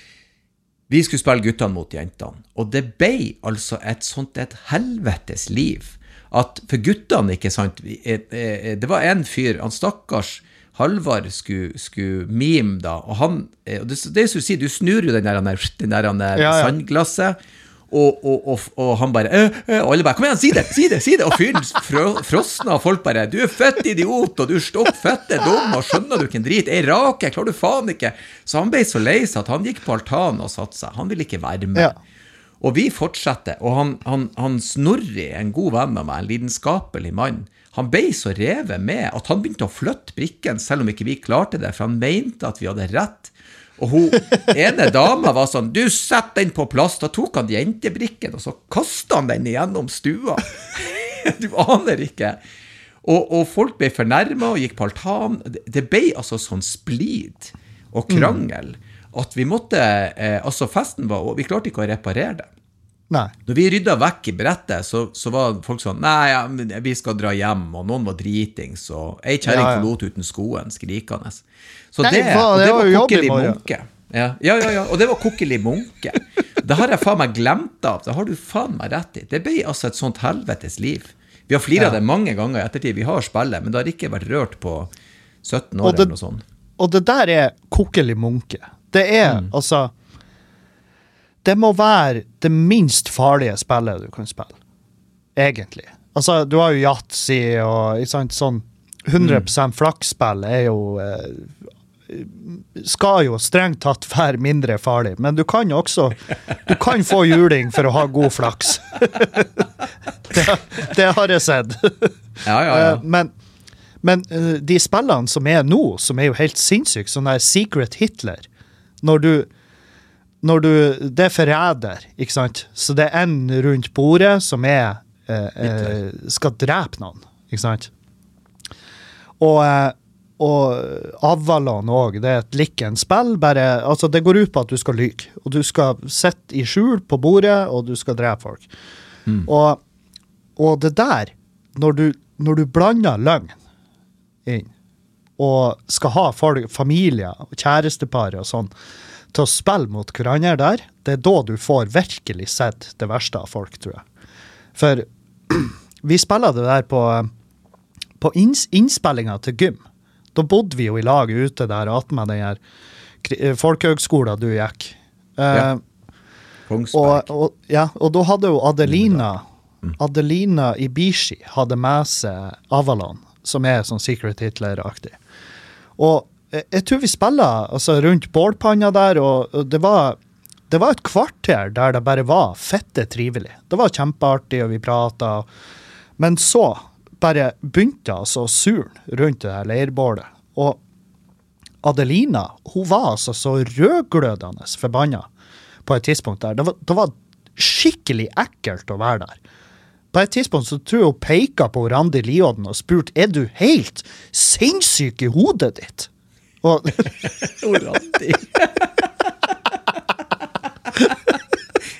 vi skulle spille guttene mot jentene, og det ble altså et sånt et helvetes liv, at for guttene, ikke sant, det var en fyr, han stakkars Halvard skulle, skulle mime da, og han, og det, det er som du sier, du snur jo den der, den der ja, ja. sandglasset, og, og, og, og han bare, øh, øh, og alle bare, kom igjen, si det, si det, si det, og fyren frosna, og folk bare, du er fett idiot, og du er stokk fette dum, og skjønner du ikke en drit, jeg raker, klarer du faen ikke, så han ble så lei seg at han gikk på altanen og satt seg, han ville ikke være med. Ja. Og vi fortsetter, og han, han, han Snorri, en god venn av meg, en lidenskapelig mann, han ble så revet med at han begynte å flytte brikken, selv om ikke vi klarte det, for han mente at vi hadde rett. Og hun, ene dama var sånn, du setter den på plass, da tok han jentebrikken, og så kastet han den igjennom stua. Du aner ikke. Og, og folk ble fornærmet og gikk på altan. Det, det ble altså sånn splid og krangel, mm. at vi måtte, eh, altså festen var, og vi klarte ikke å reparere det. Nei. Når vi ryddet vekk i brettet, så, så var folk sånn, nei, ja, vi skal dra hjem, og noen var dritings, og ei kjæring ja, ja. forlot uten skoen, skrikende. Så nei, det, hva, det, det var Kokkeli Munke. Ja. ja, ja, ja, og det var Kokkeli Munke. Det har jeg faen meg glemt av, det har du faen meg rett i. Det ble altså et sånt helvetes liv. Vi har fliret ja. det mange ganger i ettertid, vi har spillet, men det har ikke vært rørt på sytten år det, eller noe sånt. Og det der er Kokkeli Munke. Det er, mm. altså, det må være det minst farlige spillet du kan spille. Egentlig. Altså, du har jo Yatzy og ikke sant, sånn hundre prosent mm. flaksspill er jo eh, skal jo strengt tatt være mindre farlig, men du kan jo også du kan få juling for å ha god flaks. det, det har jeg sett. ja, ja, ja. Men, men de spillene som er nå, som er jo helt sinnssykt, sånn der Secret Hitler, når du når du, det er forræder, ikke sant? Så det er en rundt bordet som er, eh, eh, skal drepe noen, ikke sant? Og, eh, og Avalon også, det er et likkens spill, bare, altså det går ut på at du skal lyge, og du skal sitte i skjul på bordet, og du skal drepe folk. Mm. Og, og det der, når du, når du blander løgn inn, og skal ha folk, familier, kjærestepar og sånn, til å spille mot hverandre der, det er da du får virkelig sett det verste av folk, tror jeg. For vi spiller det der på, på inns, innspillingen til gym. Da bodde vi jo i lag ute der, at med den her folkehøgskolen du gikk. Ja. Uh, og, og, ja, og da hadde jo Adelina, mm. Adelina Ibishi hadde med seg Avalon, som er sånn Secret Hitler-aktig. Og jeg tror vi spiller altså, rundt bålpanna der, og det var, det var et kvarter der det bare var fette trivelig. Det var kjempeartig, og vi pratet. Men så bare begynte altså suren rundt det her leirbålet. Og Adelina, hun var altså så rødglødende forbannet på et tidspunkt der. Det var, det var skikkelig ekkelt å være der. På et tidspunkt så tror jeg hun peket på Randi Lioden og spurte, er du helt sinnssyk i hodet ditt? Og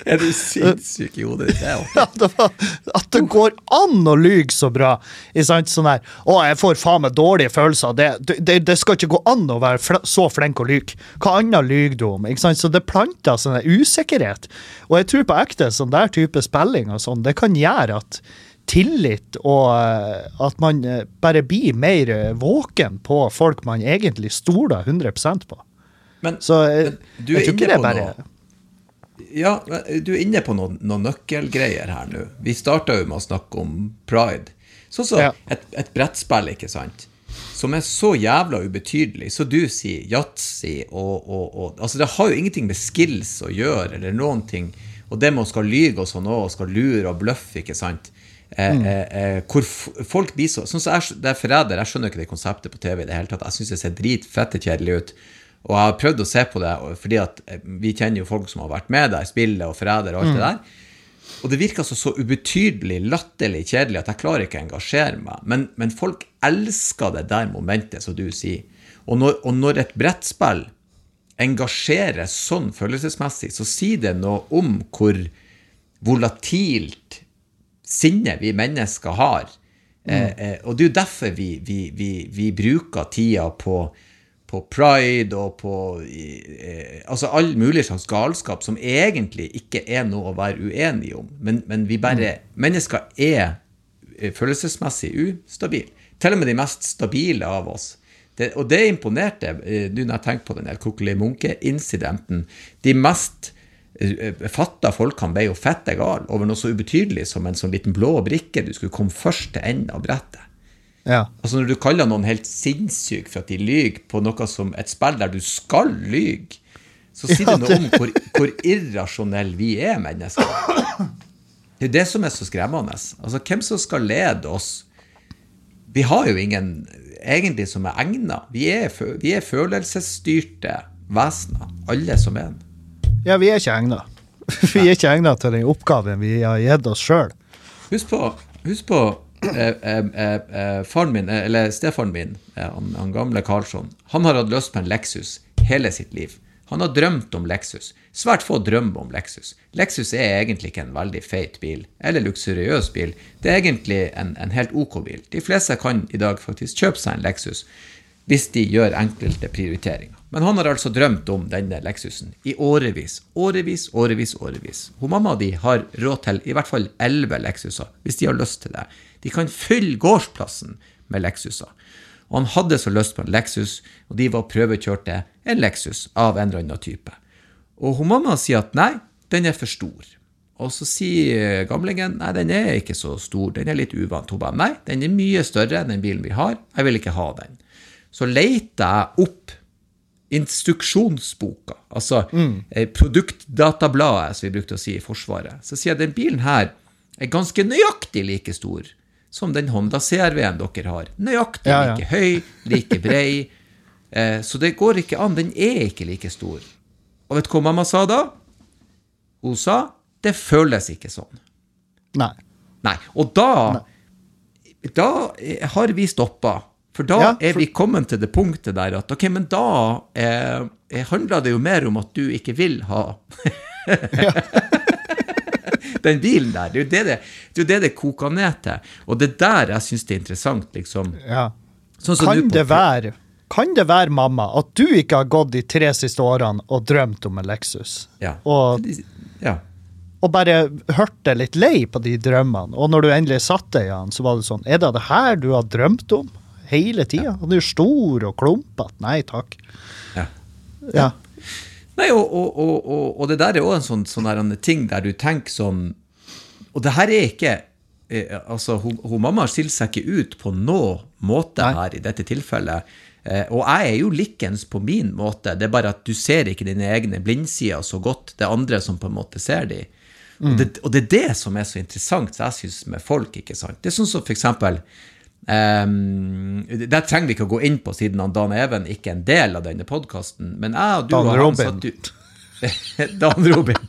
Er du sinnssyk i hodet ditt? Ja, det var, at det går an å lyge så bra. I sant, sånn her, å, jeg får faen meg dårlige følelser. Det, det, det skal ikke gå an å være fl- så flink å lyge. Hva annet lyger du om? Ikke sant? Så det planter sånn usikkerhet. Og jeg tror på ekte, sånn der type spilling og sånn, det kan gjøre at tillit og at man bare blir mer våken på folk man egentlig stoler hundre prosent på. Men, så jeg, men du er jeg tror ikke det bare... Noe. Ja, du er inne på noen, noen nøkkelgreier her nå. Vi startet jo med å snakke om Pride. Sånn så ja. et, et brettspill, ikke sant? Som er så jævla ubetydelig. Så du sier Yatzy og, og, og... Altså, det har jo ingenting med skills å gjøre, eller noen ting. Og det med å skal lyge og sånn, og skal lure og bløffe, ikke sant? Eh, mm. eh, eh, hvor f- folk blir så... Sånn så jeg, det er forræder, jeg skjønner ikke det konseptet på T V i det hele tatt. Jeg synes det ser drit fette kjedelig ut. Og jeg har prøvd å se på det, fordi at vi kjenner jo folk som har vært med der, spillet og forræder og alt mm. det der. Og det virker så, så ubetydelig, latterlig, kjedelig at jeg klarer ikke å engasjere meg. Men, men folk elsker det der momentet, som du sier. Og når, og når et brettspill engasjerer sånn følelsesmessig, så sier det noe om hvor volatilt sinne vi mennesker har. Mm. Eh, eh, og det er jo derfor vi, vi, vi, vi bruker tida på på Pride og på eh, altså all mulig slags galskap som egentlig ikke er noe å være uenig om, men, men vi bare, mm. mennesker er følelsesmessig ustabil. Til og med de mest stabile av oss. Det, og det imponerte, eh, du når jeg tenker på den der Kokkeli-Munke-incidenten, de mest eh, fatta folkene ble jo fette gal over noe så ubetydelig som en sånn liten blå brikke du skulle komme først til enden av brettet. Ja. Altså når du kaller noen helt sinnssyk for at de lyger på noe som et spill der du skal lyge, så sier ja, det noe om hvor, hvor irrasjonell vi er mennesker. Det er det som er så skremmende. Altså hvem som skal lede oss? Vi har jo ingen egentlig som er egnet. Vi er, vi er følelsesstyrte vesener, alle som er. Ja, vi er ikke egnet. Vi er ikke egnet til den oppgaven vi har gitt oss selv. Husk på, husk på Eh, eh, eh, faren min, eller stefaren min, eh, han, han gamle Karlsson, han har hatt lyst på en Lexus hele sitt liv. Han har drømt om Lexus. Svært få drømmer om Lexus. Lexus er egentlig ikke en veldig feit bil, eller luksuriøs bil. Det er egentlig en, en helt ok bil. De fleste kan i dag faktisk kjøpe seg en Lexus, hvis de gjør enkelte prioriteringer. Men han har altså drømt om denne Lexusen i årevis, årevis, årevis, årevis. Hun mamma og de har råd til i hvert fall elleve Lexuser, hvis de har lyst til det. De kan fylle gårdsplassen med Lexuser. Og han hadde så lyst på en Lexus, og de var prøvekjørte en Lexus av en eller annen type. Og hun mamma sier at nei, den er for stor. Og så sier gamlingen, nei, den er ikke så stor, den er litt uvant. Hun ba, nei, den er mye større enn den bilen vi har, jeg vil ikke ha den. Så leter jeg opp instruksjonsboka, altså mm. produktdatabladet, som vi brukte å si i Forsvaret. Så sier jeg, den bilen her er ganske nøyaktig like stor som den Honda C R V-en dere har. Nøyaktig ja, ja. Like høy, like brei. Eh, så det går ikke an, den er ikke like stor. Og vet du hva mamma sa da? Hun sa, det føles ikke sånn. Nei. Nei, og da, Nei. da har vi stoppet. For da ja, for... er vi kommet til det punktet der at, ok, men da eh, handler det jo mer om at du ikke vil ha ja. den bilen der. Det er jo det det, det, er det, det koker ned til. Og det der jeg synes det er interessant, liksom. Ja. Sånn kan, det være, kan det være, mamma, at du ikke har gått de tre siste årene og drømt om en Lexus? Ja. Og, ja. og bare hørt deg litt lei på de drømmene. Og når du endelig satt deg igjen, så var det sånn, er det det her du har drømt om? Hele tiden. Han er jo stor og klumpet. Nei, takk. Ja. Ja. Nei, og, og, og, og, og det der er også en sånn, sånn her ting der du tenker sånn, og det her er ikke, eh, altså, hun, hun mamma stiller seg ikke ut på noen måte Nei. Her i dette tilfellet, eh, og jeg er jo likens på min måte, det er bare at du ser ikke dine egne blindsider så godt, det er andre som på en måte ser de. Mm. Og, det, og det er det som er så interessant, så jeg synes med folk, ikke sant? Det er sånn som for eksempel, Um, det trenger vi ikke å gå inn på siden han Dan Even ikke er en del av denne podcasten, men jeg og du Dan og han satt ut Dan Robin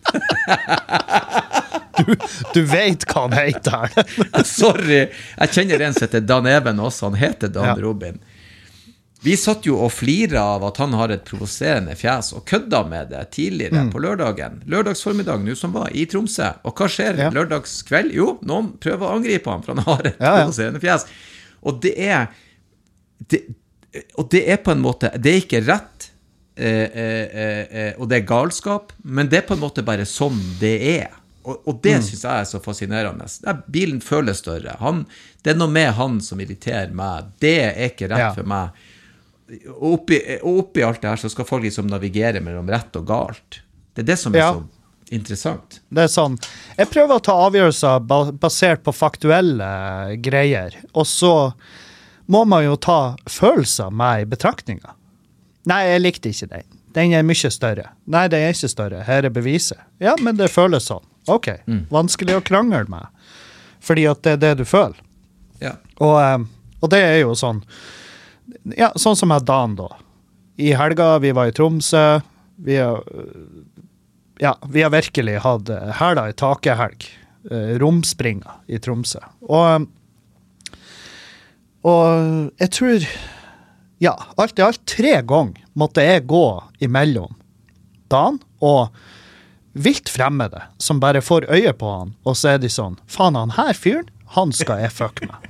du, du vet hva han heter sorry, jeg kjenner en som heter Dan Even også, han heter Dan ja. Robin Vi satt jo og flira av at han har et provoserende fjes og kødda med det tidligere mm. på lørdagen. Lørdagsformiddag, nå som var i Tromsø. Og hva skjer ja. Lørdagskveld? Jo, noen prøver å angripe han, for han har et ja, ja. provoserende fjes. Og det er det, og det er på en måte, det er ikke rett, eh, eh, eh, og det er galskap, men det er på en måte bare sånn det er. Og, og det mm. synes jeg er så fascinerende. Der bilen føles større. Han, det er noe med han som irriterer meg. Det er ikke rett ja. for meg. Og oppi, og oppi alt det her så skal folk liksom navigere mellom rett og galt. Det er det som er ja. så interessant. Det er sånn. Jeg prøver å ta avgjørelser basert på faktuelle greier, og så må man jo ta følelser med i betraktninger. Nei, jeg likte ikke den. Den er mye større. Nei, den er ikke større. Her er beviset. Ja, men det føles sånn. Ok, mm. vanskelig å krangle med. Fordi at det er det du føler. Ja. Og, og det er jo sånn, ja, sånn som jeg Dan da. I helga, vi var i Tromsø, vi har, ja, vi har virkelig hatt hela i takehelg, romspringer i Tromsø. Og Og jeg tror, ja, alt i alt tre ganger måtte jeg gå imellom Dan og vilt fremmede som bare får øye på han, og så er de sånn, faen, han her fyren, han skal jeg fuck med.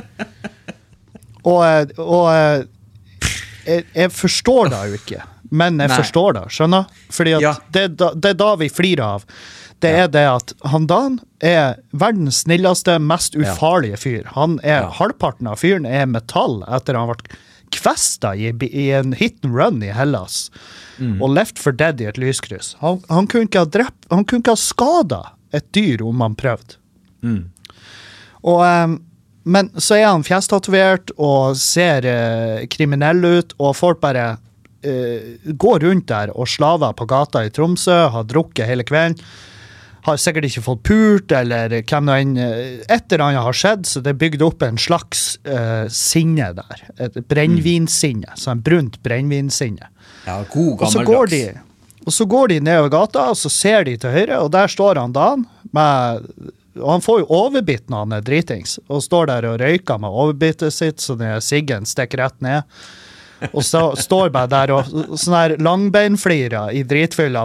og og jeg, jeg forstår det jo ikke, men jeg Nei. forstår det, skjønner? Fordi at ja. det, det er da vi flirer av. Det er det at han Dan er verdens snilleste, mest ufarlige fyr. Han er, ja. halvparten av fyren er metall etter han ble kvestet i, i en hit and run i Hellas, mm. og left for dead i et lyskryss. Han, han kunne ikke ha drept, han kunne ikke ha skadet et dyr om han prøvde. Mm. Og, um, men så er han fjestatovert og ser uh, kriminell ut, og folk bare uh, går rundt der og slaver på gata i Tromsø, har drukket hele kvelden, har sikkert ikke fått pult, eller hvem det enn, et eller annet har skjedd, så det er bygd opp en slags uh, sinne der, et brennvinsinne, så en brunt brennvinsinne. Ja, god gammeldags. Og så går de nedover gata, og så ser de til høyre, og der står han Dan, med, og han får jo overbitt når han er dritings, og står der og røyker med overbittet sitt, så den siggen stikker rett ned. Og så står bare der og sånne her langbeinflirer i dritfylla.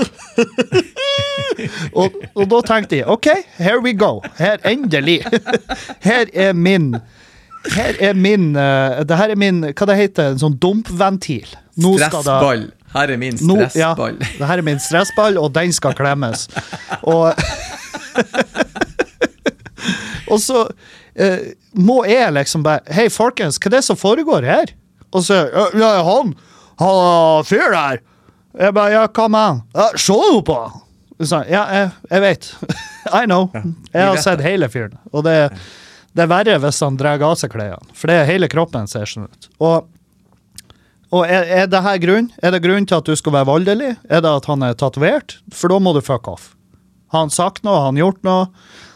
og, og da tenkte jeg, ok, here we go. Her endelig. Her er min, her er min, uh, det her er min, hva det heter, en sånn dumpventil. Nå stressball. Da, her er min stressball. Nå, ja, det her er min stressball, og den skal klemmes. Og, og så uh, må jeg liksom bare, hei folkens, hva er det som foregår her? Og så, ja, han, han fyr der. Jeg bare, ja, hva med han? Ja, se jo på han. Så, ja, jeg, jeg vet. I know. Jeg har sett hele fyren. Og det, det er verre hvis han drar av seg klærne. For det er hele kroppen ser sånn ut. Og, og er, er det her grunn? Er det grunn til at du skal være voldelig? Er det at han er tatovert? For da må du fuck off. Har han sagt noe? Har han gjort noe?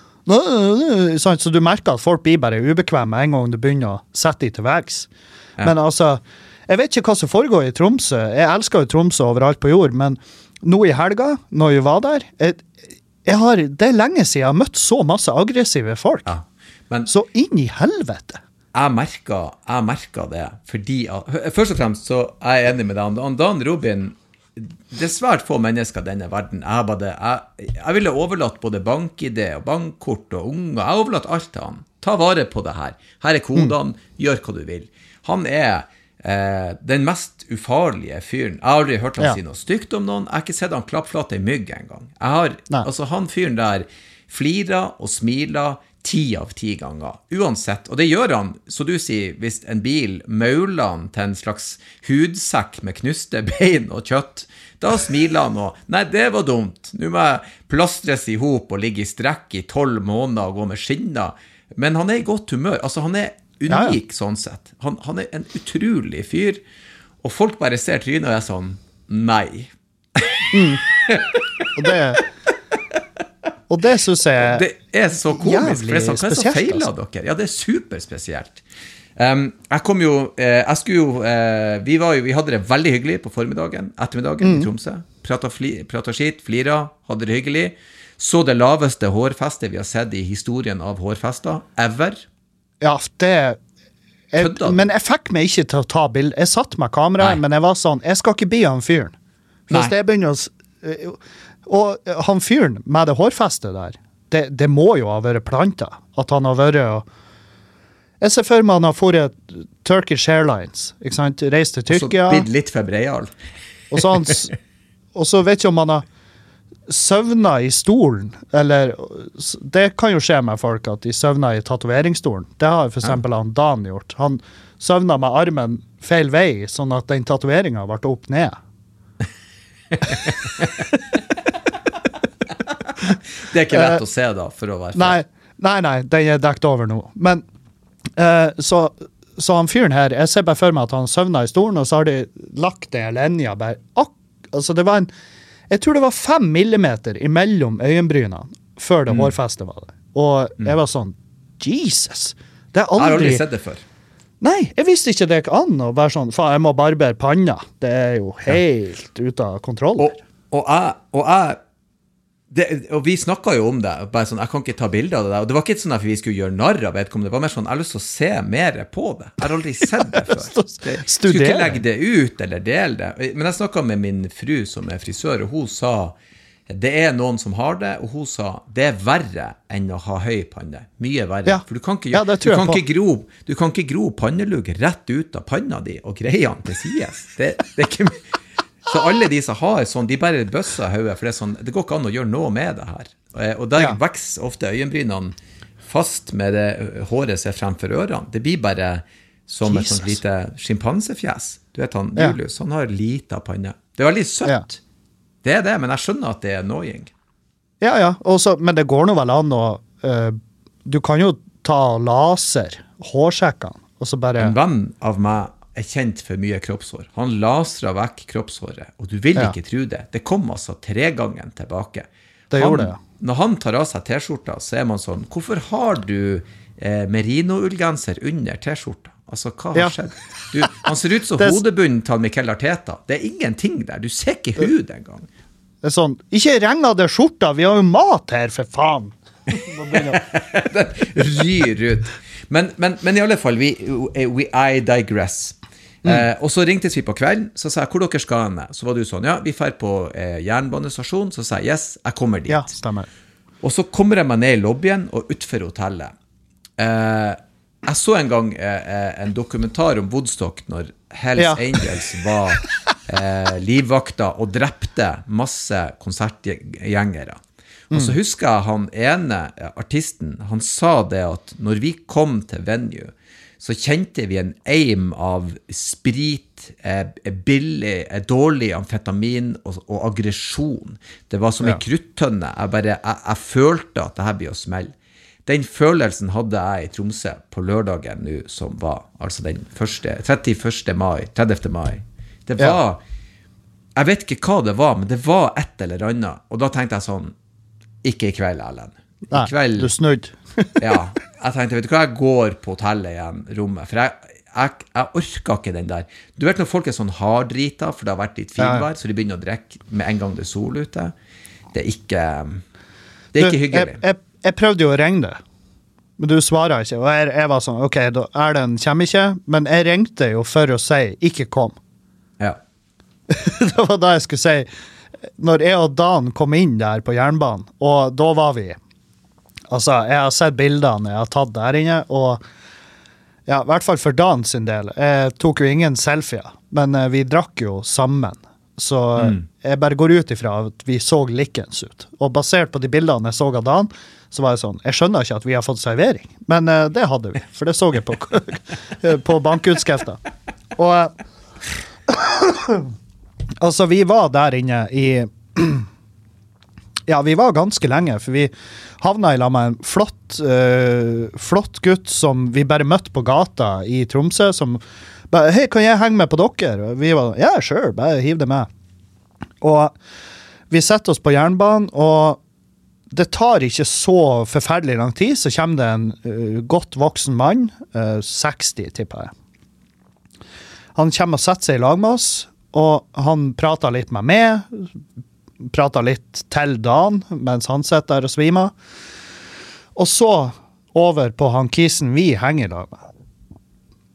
Så du merker at folk blir bare ubekvemme en gang du begynner å sette dem til vegs. Ja. Men altså, jeg vet ikke hva som foregår i Tromsø. Jeg elsker jo Tromsø overalt på jord, men nå i helga, når vi var der, jeg, jeg har, det er lenge siden jeg har møtt så masse aggressive folk. Ja, men så inn i helvete. Jeg merker, jeg merker det, fordi, først og fremst så er jeg enig med deg. Dan Robin, det er svært få mennesker i denne verden. Jeg, bare, jeg, jeg ville overlatt både bank-I D og bankkort og unger. Jeg overlatt alt til han. Ta vare på det her. Her er kodene, mm. gjør hva du vil. Han er eh, den mest ufarlige fyren. Jeg har aldri hørt han ja. si noe stygt om noen. Jeg har ikke sett han klappflate i mygg en gang. Jeg har, altså han fyren der flirer og smiler ti av ti ganger, uansett. Og det gjør han, så du sier, hvis en bil mauler han til en slags hudsekk med knuste bein og kjøtt, da smiler han og, nei, det var dumt. Nå må jeg plastres i hop og ligge i strekk i tolv måneder og gå med skinner. Men han er i godt humør. Altså, han er unik ja, ja. sånn sett. Han, han er en utrolig fyr, og folk bare ser trynet og er sånn, nei. mm. Og det Og det synes jeg det er så komisk, for det er sånn, hva er så feilet altså. Dere? Ja, det er superspesielt. Um, jeg kom jo, eh, jeg skulle jo, eh, vi var jo, vi hadde det veldig hyggelig på formiddagen, ettermiddagen mm. i Tromsø. Prata, fli, prata skit, flira, hadde det hyggelig. Så det laveste hårfestet vi har sett i historien av hårfester, ever. Ja, det, jeg, men jeg fikk meg ikke til å ta bilder. Jeg satt med kamera, men jeg var sånn, jeg skal ikke bli han fyren. Hvis det begynner å... Og han fyren med det hårfestet der, det, det må jo ha vært plantet. At han har vært... Og, jeg ser for meg han har fått Turkish Airlines, ikke sant? Reist til Tyrkia. Og så blitt litt febreial. Og så, han, og så vet jeg om han har søvnet i stolen, eller det kan jo skje med folk at de søvner i tatoveringsstolen. Det har for eksempel han Dan gjort. Han søvnet med armen feil vei, sånn at den tatoveringen ble opp ned. Det er ikke lett å se da, for å være nei, nei, nei, den er dekt over nå. Men Uh, så, så han fyren her, jeg ser bare for meg at han søvner i stolen, og så har de lagt det linja bare, ak altså det var en, jeg tror det var fem millimeter imellom øyenbrynene før det mm. hårfestet var det. Og mm. jeg var sånn, Jesus, det er aldri... Jeg har aldri sett det før. Nei, jeg visste ikke det gikk an å være sånn, faen, jeg må barbere panna. Det er jo helt ja. Ut av kontroll. Og, og jeg, og jeg Det, og vi snakket jo om det, bare sånn, jeg kan ikke ta bilder av det der, og det var ikke sånn at vi skulle gjøre narr av vedkommende, det var mer sånn, jeg har lyst til å se mer på det, jeg har aldri sett det før, det, jeg skulle ikke legge det ut eller dele det, men jeg snakket med min fru som er frisør, og hun sa, det er noen som har det, og hun sa, det er verre enn å ha høy panne, mye verre, ja. For du kan ikke, ja, du kan ikke, gro, du kan ikke gro pannelugg rett ut av panna di, og greie den til sides, det, det er ikke... Så alle de som har sånn, de bare bøsser høyet, for det er sånn, det går ikke an å gjøre noe med det her. Og der ja. Vekser ofte øyenbrynene fast med det håret ser fremfor ørene. Det blir bare som Jesus. Et sånt lite schimpansefjes. Du vet han, ja. Julius, han har lite panne. Det er veldig søtt. Ja. Det er det, men jeg skjønner at det er annoying. Ja, ja, Også, men det går nå vel an å, uh, du kan jo ta laser, hårsjekkene, og så bare... En venn av meg er kjent for mye kroppshår. Han lasra vekk kroppshåret, og du vil ja. Ikke tro det. Det kom altså tre gangen tilbake. Det han, gjorde det, ja. Når han tar av seg t-skjorta, så er man sånn, hvorfor har du eh, merino-ullgenser under t-skjorta? Altså, hva har ja. Skjedd? Du, han ser ut som det... hodebunnen til Mikel Arteta. Det er ingenting der. Du ser ikke hud engang. Det er sånn, ikke regner det skjorta, vi har jo mat her, for faen. Ryr ut. Men, men, men i alle fall, vi, we, I digress. Mm. Eh, og så ringtes vi på kvelden, så sa jeg, hvor dere skal henne? Så var du sånn, ja, vi fer på eh, jernbanestasjon, så sa jeg, yes, jeg kommer dit. Ja, stemmer. Og så kommer jeg meg ned i lobbyen og utfor hotellet. Eh, jeg så en gang eh, en dokumentar om Woodstock, når Hells ja. Angels var eh, livvakta og drepte masse konsertgjengere. Og så husker jeg han ene artisten, han sa det at når vi kom til venue, så kjente vi en eim av sprit, eh, billig, eh, dårlig amfetamin og, og aggresjon. Det var som ja. En kruttønne. Jeg, bare, jeg, jeg følte at det her blir å smelle. Den følelsen hadde jeg i Tromsø på lørdagen nu, som var, altså den første, trettiførste mai, tredivte mai. Det var, ja. Jeg vet ikke hva det var, men det var et eller annet. Og da tenkte jeg sånn, ikke i kveld, Ellen. I Nei, kveld, du snudd. Ja, jeg tenkte, vet du hva, jeg går på hotellet igjen, rommet, for jeg, jeg, jeg orker ikke den der. Du vet når folk er sånn harddrita, for det har vært litt finvær, ja. Så de begynner å drikke med en gang det er sol ute. Det er ikke, det er ikke du, hyggelig. Jeg, jeg, jeg prøvde jo å ringe det, men du svarer ikke, og jeg, jeg var sånn, ok, da er den kommer ikke, men jeg ringte jo for å si, ikke kom. Ja. Det var da jeg skulle si, når jeg og Dan kom inn der på jernbanen, og da var vi, altså, jeg har sett bildene jeg har tatt der inne, og ja, i hvert fall for Dan sin del, jeg tok jo ingen selfier, men uh, vi drakk jo sammen, så mm. jeg bare går ut ifra at vi så likens ut, og basert på de bildene jeg så av Dan, så var jeg sånn, jeg skjønner ikke at vi har fått servering, men uh, det hadde vi, for det så jeg på, på bankutskriften. Og uh, altså, vi var der inne i ja, vi var ganske lenge, for vi havna i lag med en flott, uh, flott gutt som vi bare møtte på gata i Tromsø, som bare, hei, kan jeg henge med på dere? Og vi var, ja, yeah, sure, bare hiv det med. Og vi setter oss på jernbanen, og det tar ikke så forferdelig lang tid, så kommer det en uh, godt voksen mann, uh, seksti, tipper jeg. Han kommer og setter seg i lag med oss, og han prater litt med meg, prater litt til Dan, mens han sitter der og svimer. Og så over på han kisen vi henger i lag med.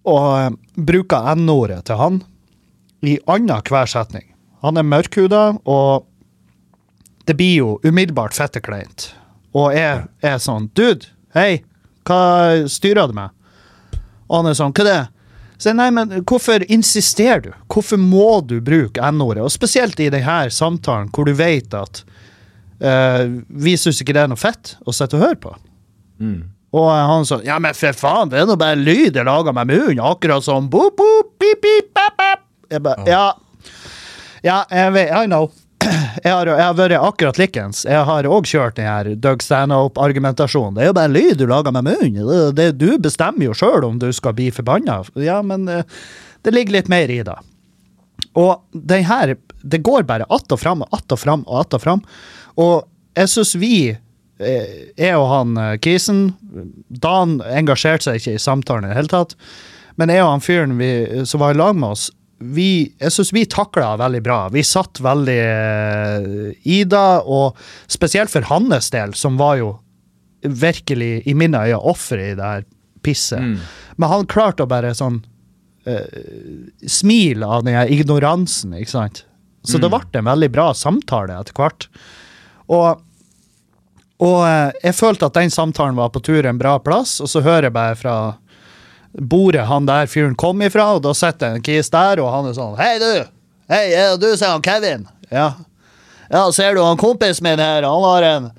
og bruker N-ordet til han i annen hver setning. Han er mørkhuda, og det blir jo umiddelbart fettekleint. Og jeg er sånn, dude, hei, hva styrer du med? Og han er sånn, hva er det? Så nei, men hvorfor insisterer du? Hvorfor må du bruke N-ordet? Og spesielt i denne samtalen, hvor du vet at uh, vi synes ikke det er noe fett å sette og høre på. Mm. Og han sa, ja, men for faen, det er noe bare lyd jeg lager med munnen, akkurat som boop, boop, beep, beep, bap, bap. Jeg bare, oh. ja, ja, jeg vet, I know. Jeg har, jeg har vært akkurat likens. Jeg har også kjørt den her Doug Stanhope-argumentasjonen. Det er jo bare lyd du lager med munnen. Det, det, du bestemmer jo selv om du skal bli forbannet. Ja, men det ligger litt mer i det. Og den her, det går bare att og fram, att og fram, og att og fram. Og jeg synes vi, jeg og han Kisen, Dan engasjerte seg ikke i samtalen i det hele tatt, men jeg og han fyren vi, som var i lag med oss, vi, jeg synes vi taklet veldig bra. Vi satt veldig uh, i det, og spesielt for hans del, som var jo virkelig i mine øyne offer i det her pisset. Mm. Men han klarte å bare sånn uh, smile av den her ignoransen, ikke sant? Så mm. det ble en veldig bra samtale etter hvert. Og, og uh, jeg følte at den samtalen var på tur en bra plass, og så hører jeg bare fra bordet han der fyren kom ifra, og da setter en kis der, og han er sånn, hei du, hei, er det du, sier han Kevin? Ja, ja, ser du, han kompis min her, han har en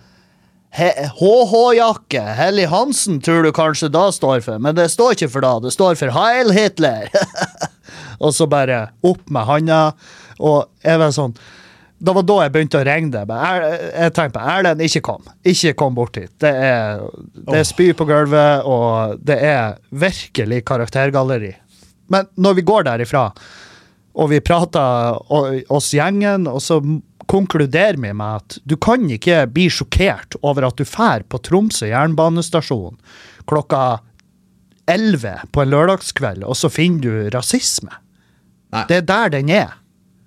H H-jakke, Helly Hansen tror du kanskje da står for, men det står ikke for da, det står for Heil Hitler. Og så bare opp med handa, og jeg var sånn, det var da jeg begynte å regne det. Jeg, jeg tenkte på, Erlend, ikke kom. Ikke kom bort hit. Det er, det er spy på gulvet, og det er virkelig karaktergalleri. Men når vi går derifra, og vi prater oss gjengen, og så konkluderer vi med at du kan ikke bli sjokkert over at du fer på Tromsø jernbanestasjon klokka elleve på en lørdagskveld, og så finner du rasisme. Nei. Det er der den er.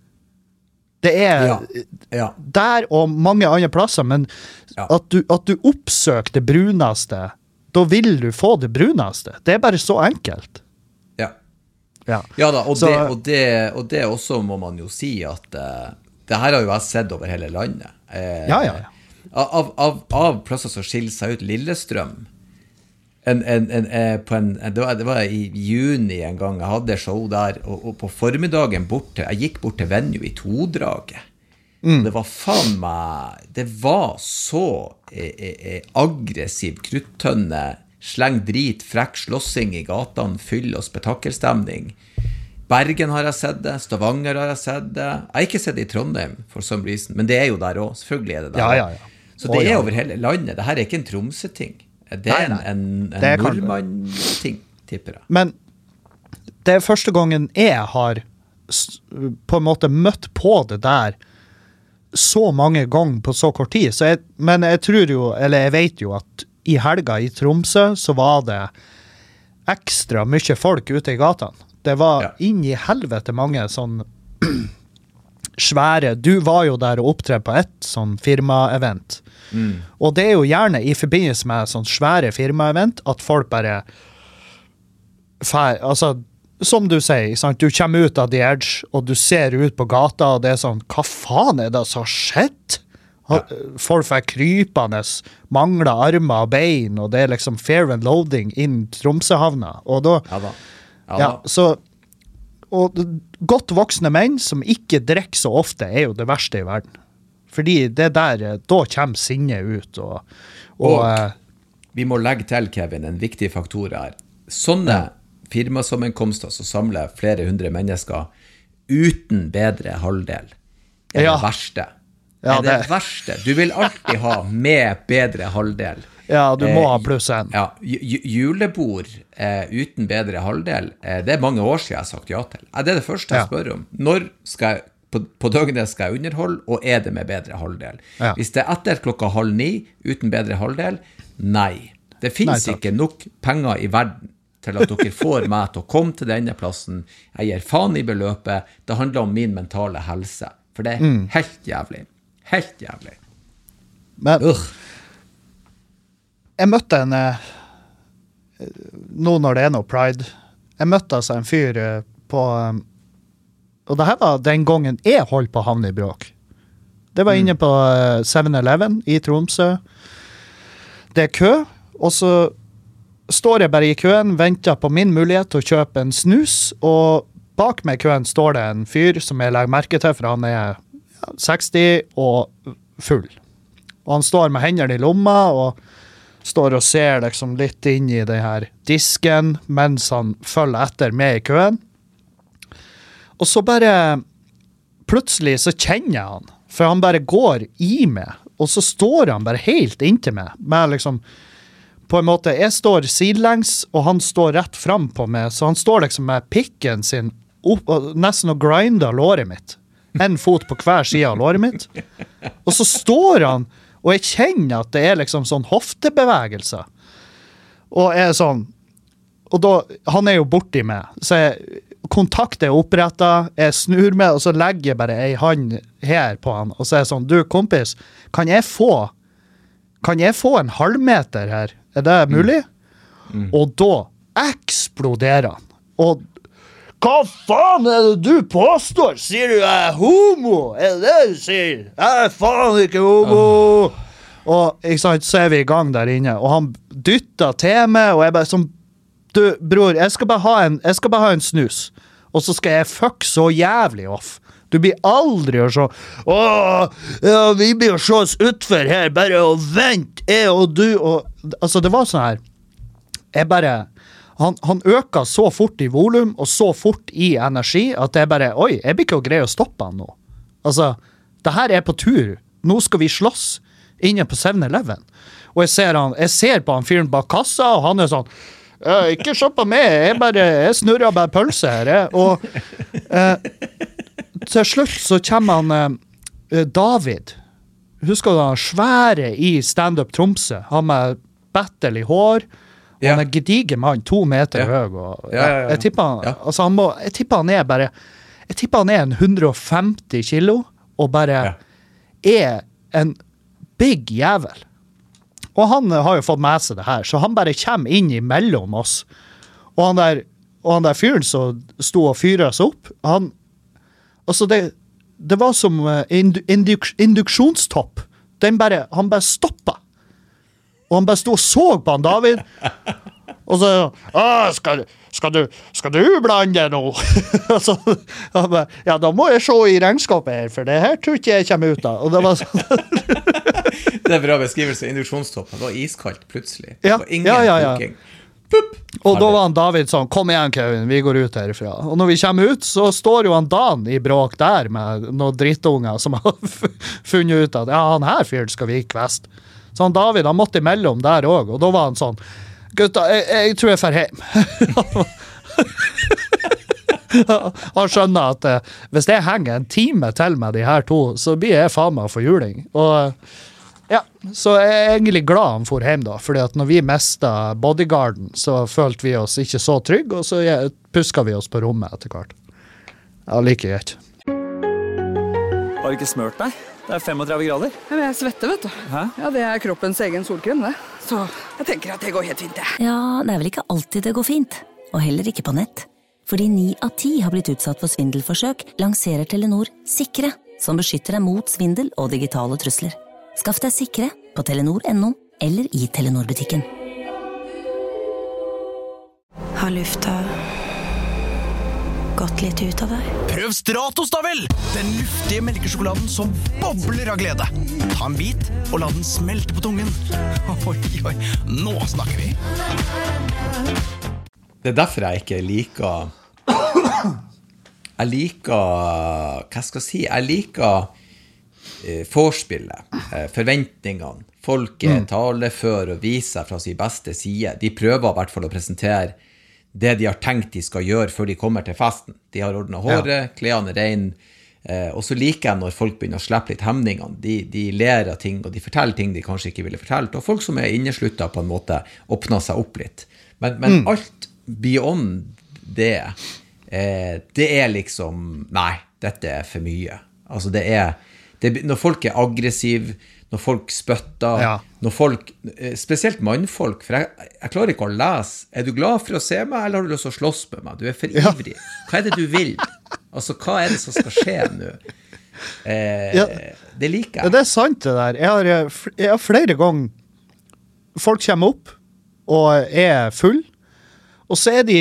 Det er ja, ja. Der og mange andre plasser, men ja. at, du, at du oppsøker det bruneste, da vil du få det bruneste. Det er bare så enkelt. Ja. Ja, ja da, og, så, det, og, det, og det også må man jo si at uh, det her har jo jeg sett over hele landet. Uh, ja, ja, ja. Av, av, av plasser som skiller seg ut Lillestrøm, En, en, en, på en, det, var, det var i juni en gang jeg hadde show der, og, og på formiddagen bort til, jeg gikk bort til venue i Todraget. Mm. Det var faen meg, det var så eh, eh, aggressiv kruttønne, sleng drit, frekk slåssing i gatene, fyll og spetakelstemning. Bergen har jeg sett det, Stavanger har jeg sett det. Jeg har ikke sett det i Trondheim, for some reason, men det er jo der også, selvfølgelig er det der. Ja, ja, ja. Så det oh, ja. er over hele landet, det her er ikke en Tromsø-ting. Det er en, en, en nordmann-ting, tipper jeg. Men det er første gangen jeg har på en måte møtt på det der så mange ganger på så kort tid. Så jeg, men jeg tror jo, eller jeg vet jo at i helga i Tromsø så var det ekstra mye folk ute i gatene. Det var ja. inn i helvete mange sånn svære, du var jo der og opptredde på et sånn firma-event. Mm. Og det er jo gjerne i forbindelse med sånn svære firma-event at folk bare fer, altså, som du sier, sant? Du kommer ut av The Edge, og du ser ut på gata, og det er sånn, hva faen er det som har skjedd? Ja. Folk er krypende, mangler armer og bein, og det er liksom fair and loading inn Tromsøhavna. Og da, ja da. Ja, da. Ja, så og godt voksne menn som ikke drikker så ofte er jo det verste i verden. Fordi det der, da kommer sinnet ut. Og, og, og uh, vi må legge til, Kevin, en viktig faktor her. Sånne ja. firmasammenkomster som samler flere hundre mennesker uten bedre halvdel er ja. det verste. Ja, er det, det verste. Du vil alltid ha med bedre halvdel. Ja, du må ha pluss en. Ja, julebord eh, uten bedre halvdel, eh, det er mange år siden jeg har sagt ja til. Eh, det er det første jeg ja. spør om. Når skal jeg, på, på døgnet skal jeg underholde, og er det med bedre halvdel? Ja. Hvis det er etter klokka halv ni uten bedre halvdel, nei. Det finnes nei, ikke nok penger i verden til at dere får meg til å komme til denne plassen. Jeg gir faen i beløpet. Det handler om min mentale helse. For det er mm. helt jævlig. Helt jævlig. Men... Uh. Jeg møtte en, nå når det er noe Pride, jeg møtte altså en fyr på, og det her var den gangen jeg holdt på å havne i bråk. Det var inne på seven eleven i Tromsø. Det er kø, og så står jeg bare i køen, venter på min mulighet til å kjøpe en snus, og bak meg i køen står det en fyr som jeg legger merke til, for han er ja, seksti og full. Og han står med hendene i lomma, og står og ser liksom litt inn i den her disken, mens han følger etter med i køen. Og så bare, plutselig så kjenner jeg han, for han bare går i meg, og så står han bare helt inntil meg, med liksom, på en måte, jeg står sidelengs, og han står rett frem på meg, så han står liksom med pikken sin opp, nesten og grinder låret mitt. En fot på hver side av låret mitt. Og så står han, og jeg kjenner at det er liksom sånn hoftebevegelser. Og jeg er sånn, og da, han er jo borti meg, så jeg, kontakt er opprettet, jeg snur meg, og så legger jeg bare en hånd her på han, og så er jeg sånn, du kompis, kan jeg få, kan jeg få en halvmeter her? Er det mulig? Mm. Mm. Og da eksploderer han. Og hva faen er det du påstår? Sier du jeg er homo? Er det det du sier? Jeg er faen ikke homo! Oh. Og ikke sant, så er vi i gang der inne, og han dytter til meg, og jeg bare sånn, du bror, jeg skal bare ha en, jeg skal bare ha en snus, og så skal jeg fuck så jævlig off. Du blir aldri å se, åh, ja, vi blir å se oss utfor her, bare å vente, jeg og du, og, altså det var sånn her, jeg bare, han, han øker så fort i volum, og så fort i energi, at jeg bare, oi, jeg blir ikke å greie å stoppe han nå. Altså, det her er på tur, nå skal vi slåss inne på seven eleven, og jeg ser, han, jeg ser på han fyren bak kassa, og han er sånn, «Ja, ikke se på meg, jeg bare, jeg snurrer bare pølse her, jeg. Og eh, til slutt så kommer han eh, David, husker du han svære i stand-up Tromsø, han med battle i hår, og ja. Han er gedigen mann, to meter ja. Høy, og ja, ja, ja. Jeg tipper han, ja. Altså han må, jeg tipper han er bare, jeg tipper han er en one hundred fifty kilo, og bare ja. Er en big jævel. Og han har jo fått med seg det her, så han bare kommer inn imellom oss. Og han der, og han der fyren som stod og fyret seg opp, han, altså det, det var som indu, induk, induksjonstopp. Den bare, han bare stoppet. Og han bare stod og så på han David. Og så, ah, skal, skal, du, skal du blande nå? Så, han bare, ja, da må jeg se i regnskapet her, for det her tror ikke jeg kommer ut av. Og det var sånn. Det er bra beskrivelse, induksjonstoppen. Det var iskaldt plutselig. Ja, det var ingen ja, ja, ja. cooking. Pup! Og da var han David sånn, kom igjen Kevin, vi går ut herifra. Og når vi kommer ut, så står jo han Dan i bråk der med noen drittunger som har funnet ut at ja, han her fyren skal vi kvest. Så han David, han måtte imellom der også, og da var han sånn, gutta, jeg, jeg tror jeg fer hjem. Han skjønner at eh, hvis jeg henger en time til med de her to, så blir jeg faen meg for juling. Og ja, så jeg er egentlig glad han for hjem da, fordi at når vi mistet bodyguarden, så følte vi oss ikke så trygg, og så pusket vi oss på rommet etter hvert. Ja, like greit. Har du ikke smørt deg? Det er trettifem grader. Ja, men jeg svetter, vet du. Hæ? Ja, det er kroppens egen solkrem, det. Så jeg tenker at det går helt fint, det. Ja, det er vel ikke alltid det går fint. Og heller ikke på nett. Fordi ni av ti har blitt utsatt for svindelforsøk, lanserer Telenor Sikre, som beskytter deg mot svindel og digitale trusler. Skaff deg Sikre på telenor punktum no eller i Telenor-butikken. Har lufta gått litt ut av deg? Prøv Stratos da vel! Den luftige melkesjokoladen som bobler av glede. Ta en bit og la den smelte på tungen. Oi, oi, nå snakker vi. Det er derfor jeg ikke liker Jeg liker Hva skal jeg si? Jeg liker eh, forspillet, eh, forventningene. Folk mm. taler for å vise seg fra sin beste side. De prøver i hvert fall å presentere det de har tenkt de skal gjøre før de kommer til festen. De har ordnet håret, ja. Klærne er rein, eh, og så liker jeg når folk begynner å slippe litt hemningene. De, de ler av ting, og de forteller ting de kanskje ikke ville fortalt. Og folk som er innesluttet på en måte åpner seg opp litt. Men, men mm. alt beyond det, eh, det er liksom, nei, dette er for mye. Altså det er, det, når folk er aggressiv, når folk spøtter, Ja. når folk, spesielt mannfolk, for jeg, jeg klarer ikke å lese, er du glad for å se meg, eller har du lyst til å slåss med meg? Du er for ivrig. Hva er det du vil? Altså, hva er det som skal skje nå? Eh, Ja. Det liker Ja, jeg. det er sant det der. Jeg har, jeg har flere ganger folk kommer opp og er full, og så er de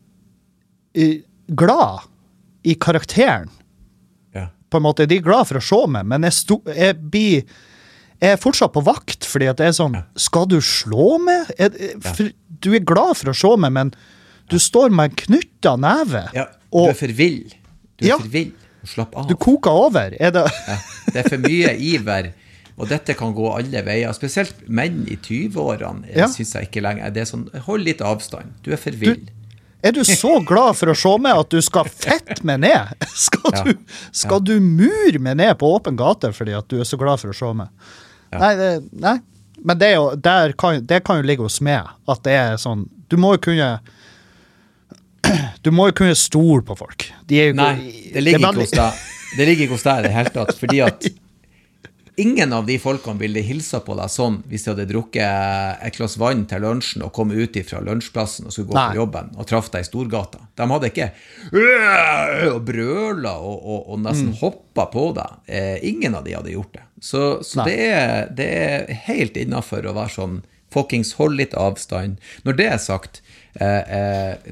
eh, glad i karakteren. Ja. På en måte, de er glad for å se meg, men jeg, sto, jeg, blir, jeg er fortsatt på vakt, fordi at det er sånn, skal du slå meg? Jeg, for, du er glad for å se meg, men du står med en knyttet neve, Ja, du og er for vill. Du er Ja. for vill. Slapp av. du koker over. Er det... Ja, det er for mye iver, og dette kan gå alle veier. Spesielt menn i tjue-årene, Ja. synes jeg ikke lenger. Det er sånn, hold litt avstand. Du er for vill. Er du så glad for å se meg at du skal fette meg ned? Skal, Ja. du, skal du mure meg ned på åpen gate fordi at du er så glad for å se meg? Nei, det, nei. Men det, er jo, der kan, det kan jo ligge hos meg, at det er sånn, du må jo kunne, du må jo kunne stole på folk. De er jo, Nei, det ligger er ikke hos deg. Det ligger ikke hos deg i det hele tatt, fordi at ingen av de folkene ville hilsa på deg sånn hvis de hadde drukket et glass vann til lunsjen og kom ut fra lunsjplassen og skulle gå Nei. på jobben og traff deg i Storgata. De hadde ikke «Øh!» og brøla og, og, og nesten Mm. hoppa på deg. Eh, ingen av de hadde gjort det. Så, så det, er, det er helt innenfor å være sånn fuckings hold litt avstand. Når det er sagt, eh, eh,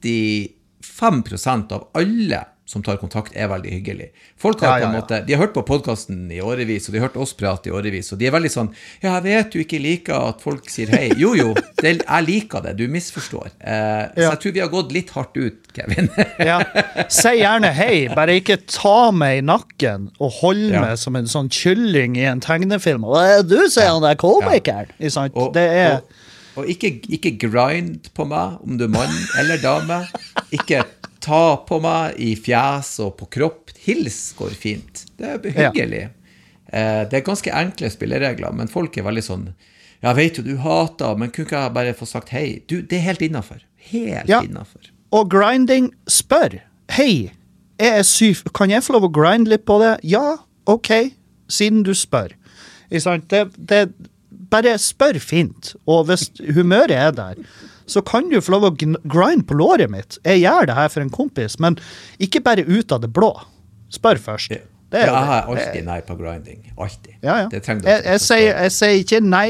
nittifem prosent av alle som tar kontakt er veldig hyggelig. Folk har Ja, på en ja, ja. måte, de har hørt på podcasten i årevis, og de har hørt oss prate i årevis, og de er veldig sånn, ja, jeg vet du ikke liker at folk sier hei. Jo, jo, det, jeg liker det, du misforstår. Eh, Så Ja. jeg tror vi har gått litt hardt ut, Kevin. Ja. Si gjerne hei, bare ikke ta meg i nakken og hold Ja. meg som en sånn kylling i en tegnefilm. Hva er du, sier han der komikeren? Ikke sant? Og, Det er... og, og ikke, ikke grind på meg, om du er mann eller dame. Ikke ta på meg i fjes og på kropp. Hils går fint. Det er hyggelig. Eh, det er ganske enkle spilleregler, men folk er veldig sånn, ja, vet jo, du hater, men kunne ikke jeg bare få sagt hei? Du, det er helt innenfor. Helt Ja. innenfor. Og grinding, spør. Hei, jeg er syk. Kan jeg få lov å grinde litt på det? Ja, ok, siden du spør. Ikke sant? Det, det, bare spør fint. Og hvis humøret er der, så kan du få lov å gn- grinde på låret mitt. Jeg gjør det her for en kompis, men ikke bare ut av det blå. Spør først. Ja, Det er jo jeg har det. alltid nei på grinding. Alltid. Ja, ja. Det trenger du Jeg, ikke jeg, å sier, forstå. jeg sier ikke nei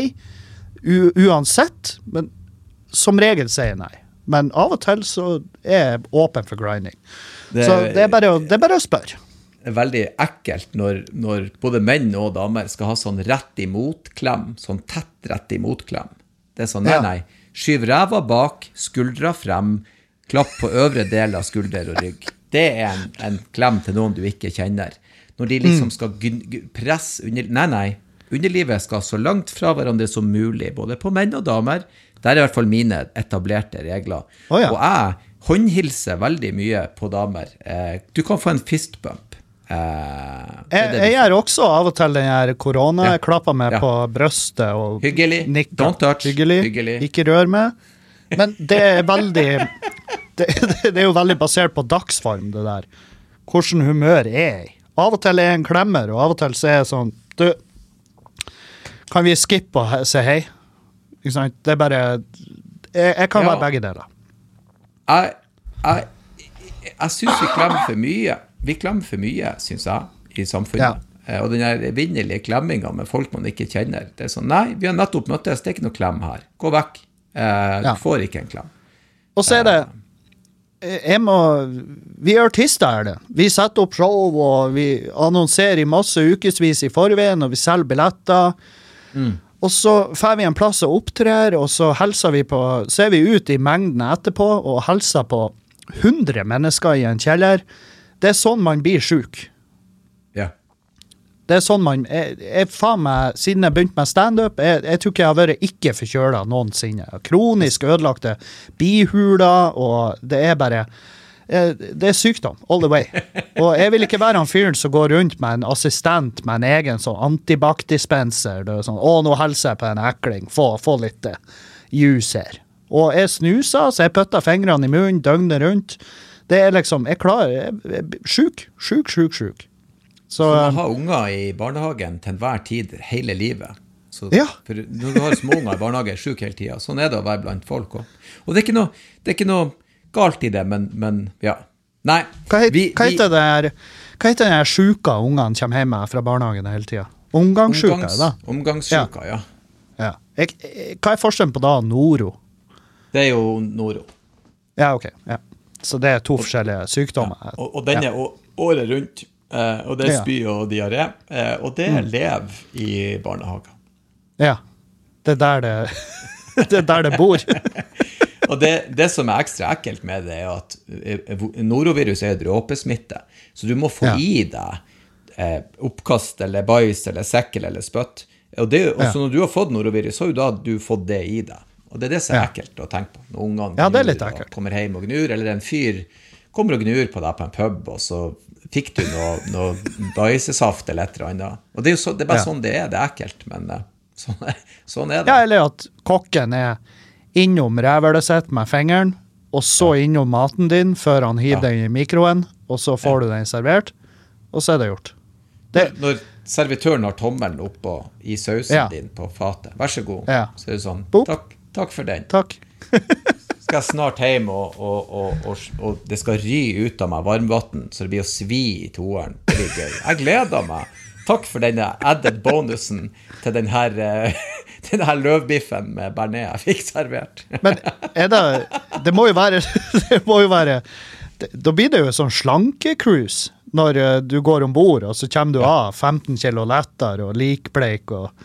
u, uansett, men som regel sier jeg nei. Men av og til så er jeg åpen for grinding. Det- så det er, bare å, det er bare å spørre. Det er veldig ekkelt når, når både menn og damer skal ha sånn rett imot-klem, sånn tett rett imot-klem. Det er sånn, nei, Ja. nei, skyv ræva bak, skuldra frem, klapp på øvre del av skulder og rygg. Det er en, en klem til noen du ikke kjenner. Når de liksom Mm. skal gun- gu- presse under... Nei, nei, underlivet skal så langt fra hverandre som mulig, både på menn og damer. Der er i hvert fall mine etablerte regler. Å, ja. Og jeg håndhilser veldig mye på damer. Eh, du kan få en fistbump. Eh, det er Jeg, det jeg du gjør også av og til den her korona. Ja. Jeg klapper meg Ja. på brøstet og Hyggelig. nikker. Don't touch. Hyggelig. Hyggelig. Ikke rør meg. Men det er veldig det, det er jo veldig basert på dagsform, det der. Hvordan humør er jeg? Av og til er jeg en klemmer, og av og til så er jeg sånn, du, kan vi skippe og he- si hei? Ikke sant? Det er bare, jeg, jeg kan Ja. være begge deler. Jeg, jeg, jeg synes vi klemmer for mye. Vi klemmer for mye, synes jeg, i samfunnet. Eh, Og den her evinnelige klemminga med folk man ikke kjenner. Det er sånn, nei, vi har nettopp møttes, det er ikke noe klem her. Gå vekk. Eh, Ja. Du får ikke en klem. Og så er det, jeg må, vi er artister er det. Vi setter opp show, og vi annonserer i masse ukesvis i forveien, og vi selger billetter. Og så får vi en plass å opptrer, og så helser vi på, så er vi ut i mengden etterpå, og helser på hundre mennesker i en kjeller. Det er sånn man blir syk. Ja. Det er sånn man, jeg, jeg faen meg, siden jeg begynte med stand-up, jeg, jeg tror ikke jeg har vært ikke forkjølet noensinne. Kronisk ødelagte bihuler, og det er bare, eh, det er sykdom, all the way. Og jeg vil ikke være han fyren som går rundt med en assistent med en egen sånn antibac-dispenser. Det er sånn, å, nå helser jeg på en ekling, få, få litt eh, juice her. Og jeg snuser, så jeg putter fingrene i munnen, døgnet rundt. Det er liksom, jeg klarer, jeg, jeg, syk, syk, syk, syk. Så, så man har unger i barnehagen til enhver tid, hele livet. Så, ja. For når du har små unger i barnehage, er syk hele tiden. Sånn er det å være blant folk også. Og det er ikke noe, det er ikke noe galt i det, men, men ja. Nei. Hva, het, vi, hva heter det her, hva heter den her sjuka ungene kommer hjemme fra barnehagen hele tiden? Omgangssjuka, Omgangs, da? Omgangssjuka, ja. ja. ja. Jeg, jeg, hva er forskjellen på da Noro? Det er jo Noro. Ja, ok. Ja. Så det er to forskjellige sykdommer. Ja. Og, og den er ja. året rundt, eh, og det er spy og diaré, eh, og det mm. lever i barnehagen. Ja, det er der det, det, er der det bor. Og det, det som er ekstra ekkelt med det er at norovirus er dråpesmitte, så du må få ja. i deg eh, oppkast eller bæs eller sekkel eller spøtt. Og det, også ja. når du har fått norovirus, så har jo da du fått det i deg. Og det er det som er ekkelt å tenke på. Når ungene ja, det er litt ekkelt. Kommer hjem og gnur, eller en fyr kommer og gnur på deg på en pub, og så fikk du noe, noe bæsesaft eller et eller annet. Og det er jo så, det er bare ja. sånn det er, det er ekkelt, men sånn er, sånn er det. Ja, eller at kokken er innom rævølet sitt med fingeren, og så ja. innom maten din før han hiver ja. den i mikroen, og så får ja. du den servert, og så er det gjort. Det, når servitøren har tommelen oppå i sausen ja. din på fatet, vær så god, ja. så er det sånn, Boop. takk. Takk for den. Takk. Skal jeg snart hjem, og, og, og, og, og det skal ry ut av meg varmvatten, så det blir å svi i toeren. Det blir gøy. Jeg gleder meg. Takk for denne added bonusen til den her, til den her løvbiffen med bearnés jeg fikk servert. Men er det, det må jo være, det må jo være, det, da blir det jo sånn slankecruise når du går ombord, og så kommer du ja. av femten kilo lettere og likbleik og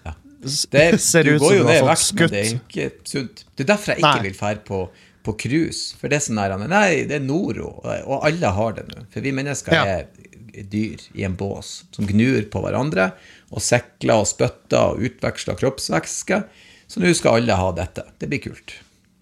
Det er, ser ut som du har fått skutt. Det er ikke sunt. Det er derfor jeg ikke nei. vil fære på, på cruise. For det er sånn her, nei, det er Noro, og alle har det nå. For vi mennesker ja. er dyr i en bås, som gnur på hverandre, og sekler og spøtter og utveksler kroppsvæske. Så nå skal alle ha dette. Det blir kult.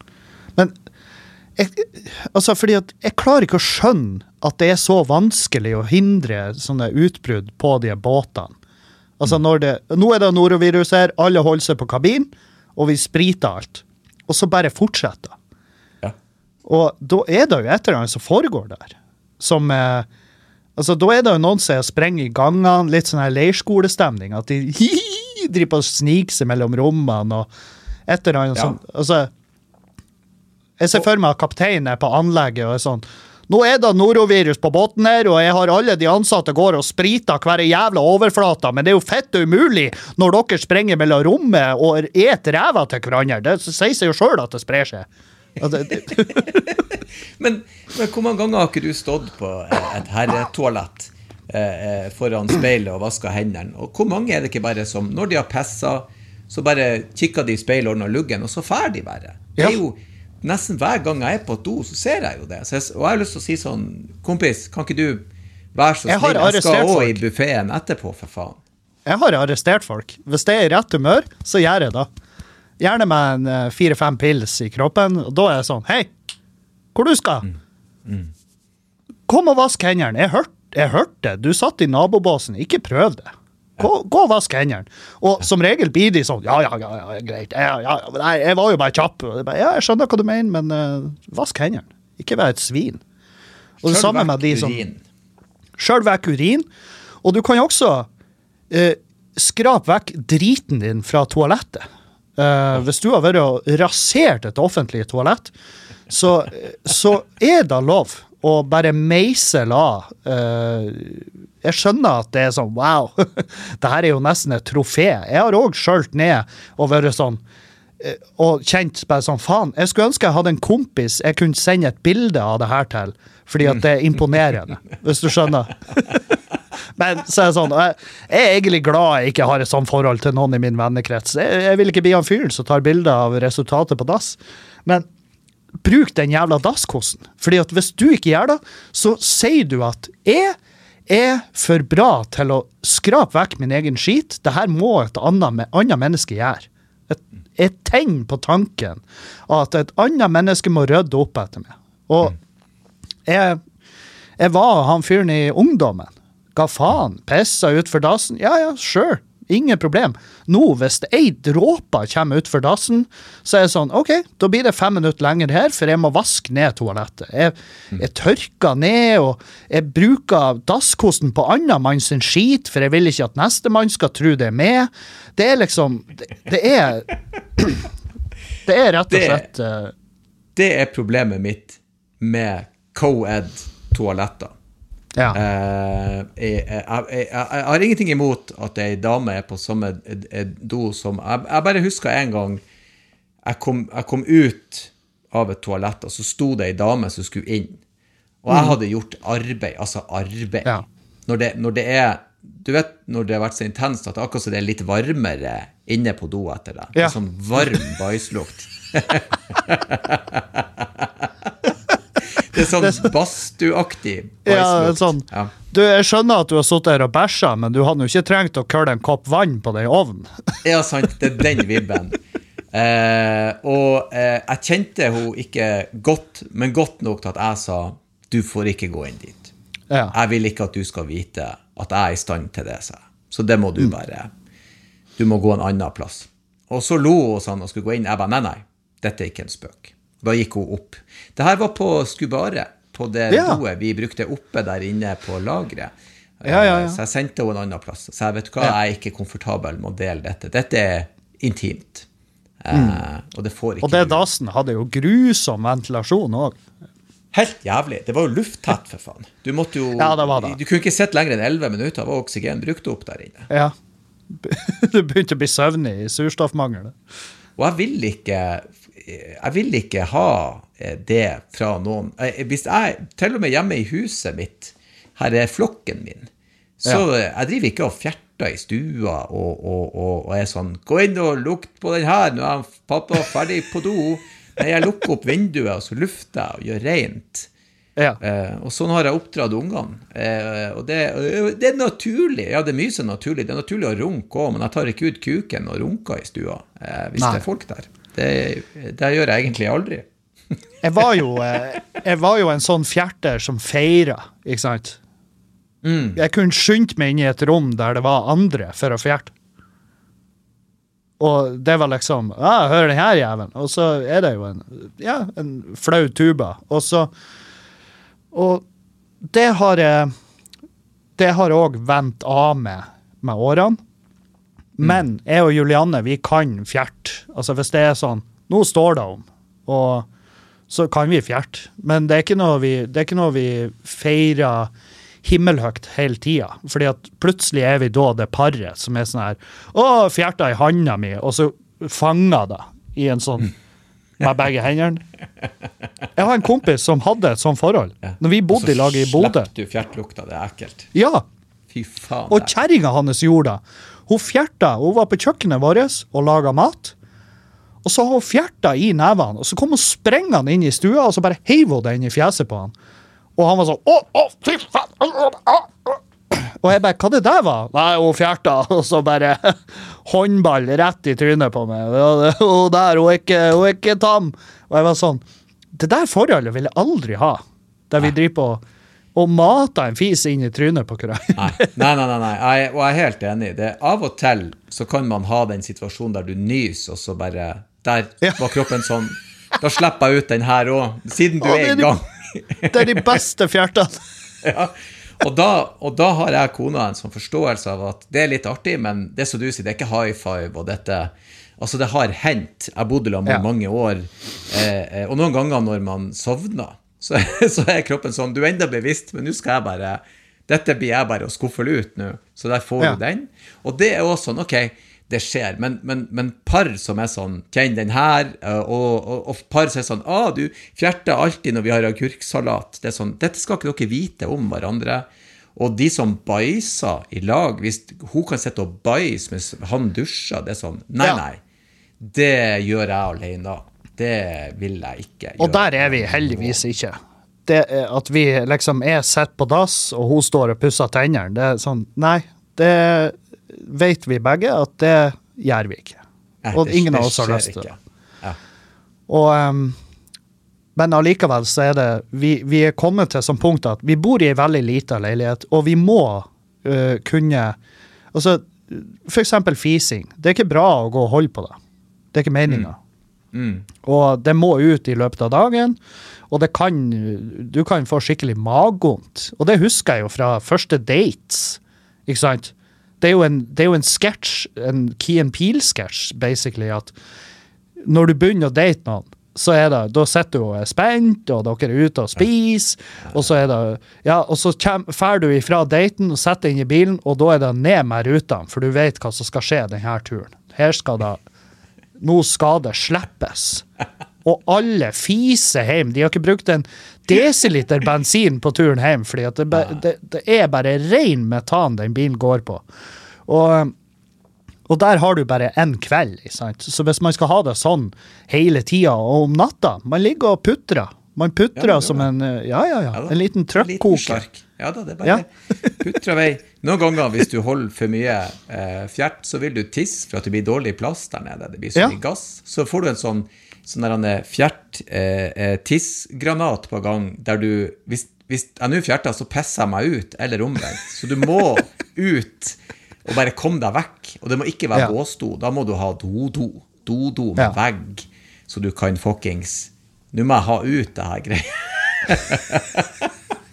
Men, jeg, altså, fordi at jeg klarer ikke å skjønne at det er så vanskelig å hindre sånne utbrudd på de båtene. Altså når det, nå er det norovirus her, alle holder seg på kabin, og vi spriter alt. Og så bare fortsetter. Ja. Og da er det jo et eller annet som foregår der. Som, eh, altså da er det jo noen som sprenger i gangene, litt sånn her leirskolestemning, at de hi, driver på å snike seg mellom rommene, og et eller annet ja. sånt. Altså, jeg ser for meg at kapteinen er på anlegget, og er sånn, nå er det norovirus på båten her, og jeg har alle de ansatte går og spriter hver jævla overflata, men det er jo fett umulig når dere sprenger mellom rommet og et ræva til hverandre. Det sier seg jo selv at det sprer seg. Det, det. men, men hvor mange ganger har ikke du stått på et herretoalett eh, foran speilet og vasket hendene? Og hvor mange er det ikke bare som, når de har pesset, så bare kikker de i speilet og ordner luggen, og så ferdig bare. Det er jo nesten hver gang jeg er på et do, så ser jeg jo det. Så jeg, og jeg har lyst til å si sånn, kompis, kan ikke du være så snill? Jeg, jeg skal også i buffeten etterpå, for faen. Jeg har arrestert folk. Hvis det er i rett humør, så gjør jeg det. Gjerne med en uh, fire-fem pils i kroppen, og da er jeg sånn, hei, hvor du skal? Mm. Mm. Kom og vask hendene. Jeg hørte, jeg hørte, du satt i nabobåsen, ikke prøv det. Gå, gå og vask hendene. Og som regel blir de sånn, ja, ja, ja, ja greit. Ja, ja, nei, jeg var jo bare kjapp. Bare, ja, jeg skjønner hva du mener, men uh, vask hendene. Ikke vær et svin. Og det samme med de som... Selv vekk urin. Og du kan jo også uh, skrape vekk driten din fra toalettet. Uh, hvis du har vært og rasert et offentlig toalett, så, så er det lov å bare meise la... Uh, Jeg skjønner at det er sånn, wow, det her er jo nesten et trofé. Jeg har også skjølt ned og vært sånn, og kjent bare sånn, faen, jeg skulle ønske jeg hadde en kompis jeg kunne sende et bilde av det her til, fordi at det er imponerende, hvis du skjønner. Men så er det sånn, jeg, jeg er egentlig glad jeg ikke har et sånt forhold til noen i min vennekrets. Jeg, jeg vil ikke bli en fyr som tar bilder av resultatet på dass. Men bruk den jævla dasskosten, fordi at hvis du ikke gjør det, så sier du at jeg er for bra til å skrape vekk min egen skit. Det her må et annet, annet menneske gjøre. Et, et tegn på tanken at et annet menneske må rydde opp etter meg. Og jeg, jeg var han fyren i ungdommen. Ga faen, pissa ut for dassen. Ja, ja, sure. ingen problem. Nå, hvis det ei dråper kommer ut for dassen, så er det sånn, ok, da blir det fem minutter lenger her, for jeg må vaske ned toalettet. Jeg, jeg tørker ned, og jeg bruker dasskosten på annen mann sin skit, for jeg vil ikke at neste mann skal tro det er med. Det er liksom, det, det er, det er rett og slett... Uh, det er problemet mitt med co-ed toaletter. Ja. Uh, jeg, jeg, jeg, jeg har ingenting imot at en dame er på samme do som jeg, jeg bare husker en gang jeg kom, jeg kom ut av et toalett og så stod det en dame som skulle inn og jeg hadde gjort arbeid altså arbeid ja. når, det, når det er du vet når det har vært så intenst at akkurat så det er litt varmere inne på do etter det ja. Det er sånn varm bæsjlukt Det er sånn bastuaktig ja, sånn. Ja. Du, jeg skjønner at du har suttet her og bæsja, men du hadde jo ikke trengt å køle en kopp vann på den ovnen. Ja, sant, det er den vibben. Eh, og eh, jeg kjente hun ikke godt, men godt nok til at jeg sa, du får ikke gå inn dit. Ja. Jeg vil ikke at du skal vite at jeg er i stand til det, sa jeg. Så det må du bare, du må gå en annen plass. Og så lo hun sånn og skulle gå inn, jeg bare, nei, nei, dette er ikke en spøk. Da gikk hun opp. Det her var på Skubare, på det ja. doet vi brukte oppe der inne på lagret. Ja, ja, ja. Så jeg sendte henne en annen plass. Så jeg vet hva, jeg er ikke komfortabel med å dele dette. Dette er intimt. Mm. Uh, og det får ikke... Og det dasen hadde jo grusom ventilasjon også. Helt jævlig. Det var jo lufttett for faen. Du måtte jo... Ja, det var det. Du kunne ikke sett lenger enn elleve minutter, var oksygen brukt opp der inne. Ja. Du begynte å bli søvnig i surstoffmangel. Og jeg vil ikke... Jeg vil ikke ha det fra noen. Hvis jeg, til og med hjemme i huset mitt, her er flokken min, så ja. Jeg driver ikke og fjerter i stua og, og, og, og er sånn, gå inn og lukt på den her, nå er pappa ferdig på do. Men jeg lukker opp vinduet, og så lufter jeg og gjør rent. Ja. Eh, og sånn har jeg oppdratt ungene. Eh, og det, det er naturlig, ja, det er mye så naturlig. Det er naturlig å runke også, men jeg tar ikke ut kuken og runker i stua, eh, hvis Nei. Det er folk der. Det, det gjør jeg egentlig aldri. jeg, var jo, jeg var jo en sånn fjerter som feiret, ikke sant? Mm. Jeg kunne skyndt meg inn i et rom der det var andre for å fjerte. Og det var liksom, ja, hører den her jæven. Og så er det jo en, ja, en flau tuba. Og så, og det har jeg, det har jeg også vendt av med, med årene. Men jeg og Julianne, vi kan fjerte. Altså hvis det er sånn, nå står det om, og så kan vi fjerte. Men det er ikke noe vi, det er ikke noe vi feirer himmelhøgt hele tiden. Fordi at plutselig er vi da det paret som er sånn her, å, fjerta i handa mi, og så fanger det i en sånn, med begge hendene. Jeg har en kompis som hadde et sånt forhold. Når vi bodde i laget i Bodø. Slepp du fjertlukta, det er ekkelt. Ja. Fy faen. Og kjerringa hans gjorde det. Hun fjerta, hun var på kjøkkenet vårt og laget mat, og så har hun fjerta i nevene, og så kom hun sprengende inn i stua, og så bare heiv hun det inn i fjeset på han. Og han var sånn, å, å, fy faen, å, å, å. Og jeg bare, hva det der var? Nei, hun fjerta, og så bare håndball rett i trynet på meg, og der, hun er ikke, hun er ikke tam. Og jeg var sånn, det der forholdet vil jeg aldri ha, der vi driver på og mata en fis inn i trynet på hverandre. Nei, nei, nei, nei, nei. Jeg, og jeg er helt enig. Det, av og til så kan man ha den situasjonen der du nys, og så bare, der var kroppen sånn, da slipper jeg ut den her også, siden du Å, er i gang. Det er de beste fjertene. Ja, og da, og da har jeg kona en sånn forståelse av at det er litt artig, men det som du sier, det er ikke high five, og dette, altså det har hendt, jeg bodde la med ja. Mange år, eh, og noen ganger når man sovner, Så, så er kroppen sånn, du er enda bevisst, men nå skal jeg bare, dette blir jeg bare å skuffe ut nå, så der får ja. Du den. Og det er også sånn, ok, det skjer, men, men, men par som er sånn, kjenn den her, og, og, og par som er sånn, ah, du fjerter alltid når vi har agurksalat, det er sånn, dette skal ikke dere vite om hverandre, og de som bæser i lag, hvis hun kan sette og bæse mens han dusjer, det er sånn, nei, ja. Nei, det gjør jeg alene da. Det vil jeg ikke gjøre. Og der er vi heldigvis ikke. Det er at vi liksom er sett på dass, og hun står og pusser tennene. Det er sånn, nei, det vet vi begge at det gjør vi ikke. Nei, og det, ingen av oss har lyst til det. Ja. Og, um, men allikevel så er det, vi, vi er kommet til sånn punkt at vi bor i en veldig liten leilighet, og vi må uh, kunne, altså for eksempel fising. Det er ikke bra å gå og holde på det. Det er ikke meningen. Mm. Mm. Og det må ut i løpet av dagen, og det kan, du kan få skikkelig magont. Og det husker jeg jo fra første dates, ikke sant? Det er jo en, det er jo en sketsj, en Key and Peele-sketsj, basically, at når du begynner å date noen, så er det, da sitter du og er spent, og dere er ute og spiser, og så er det, ja, og så fer du ifra daten og setter inn i bilen, og da er det ned med rutene, for du vet hva som skal skje denne turen. Her skal det, nå skal det slippes. Og alle fiser hjem. De har ikke brukt en desiliter bensin på turen hjem, fordi at det, det, det er bare ren metan den bilen går på. Og Og der har du bare en kveld, ikke sant? Så hvis man skal ha det sånn hele tiden, og om natta, man ligger og putrer. Man putrer ja, som en, ja, ja, ja, en liten trøkkoker. Ja da, det er bare ja. Putrer vei. Noen ganger hvis du holder for mye eh, fjert, så vil du tisse for at det blir dårlig plass der nede. Det blir så mye ja. gass. Så får du en sånn, sånn der fjert eh, tissgranat på gang, der du, hvis, hvis jeg nå fjerter, så pisser jeg meg ut, eller omvendt. Så du må ut og bare kom deg vekk, og det må ikke være ja. gåsto, da må du ha do-do, do-do med ja. vegg, så du kan fuckings, nå må jeg ha ut det her greier.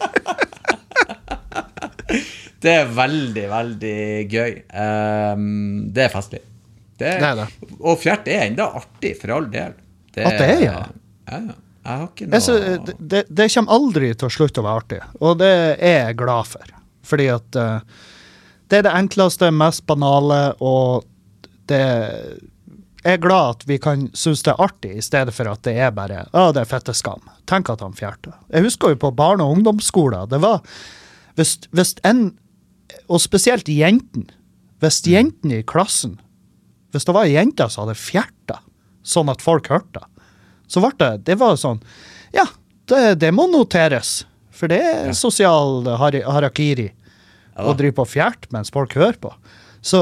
Det er veldig, veldig gøy. Um, det er festlig. Det, det er det. Og fjert er enda artig, for all del. Det, At det er, ja. Ja, ja. Jeg har ikke noe... Altså, det, det, det kommer aldri til å slutte å være artig, og det er jeg glad for, fordi at... Uh, Det er det enkleste, mest banale, og det jeg er glad at vi kan synes det er artig, i stedet for at det er bare, ja, det er fette skam. Tenk at han fjerte. Jeg husker jo på barne- og ungdomsskoler, det var, hvis, hvis en, og spesielt jenten, hvis jenten i klassen, hvis det var jenter som hadde fjertet, sånn at folk hørte, så var det, det var sånn, ja, det, det må noteres, for det er ja. sosial har- harakiri. Og driver på fjert mens folk hører på. Så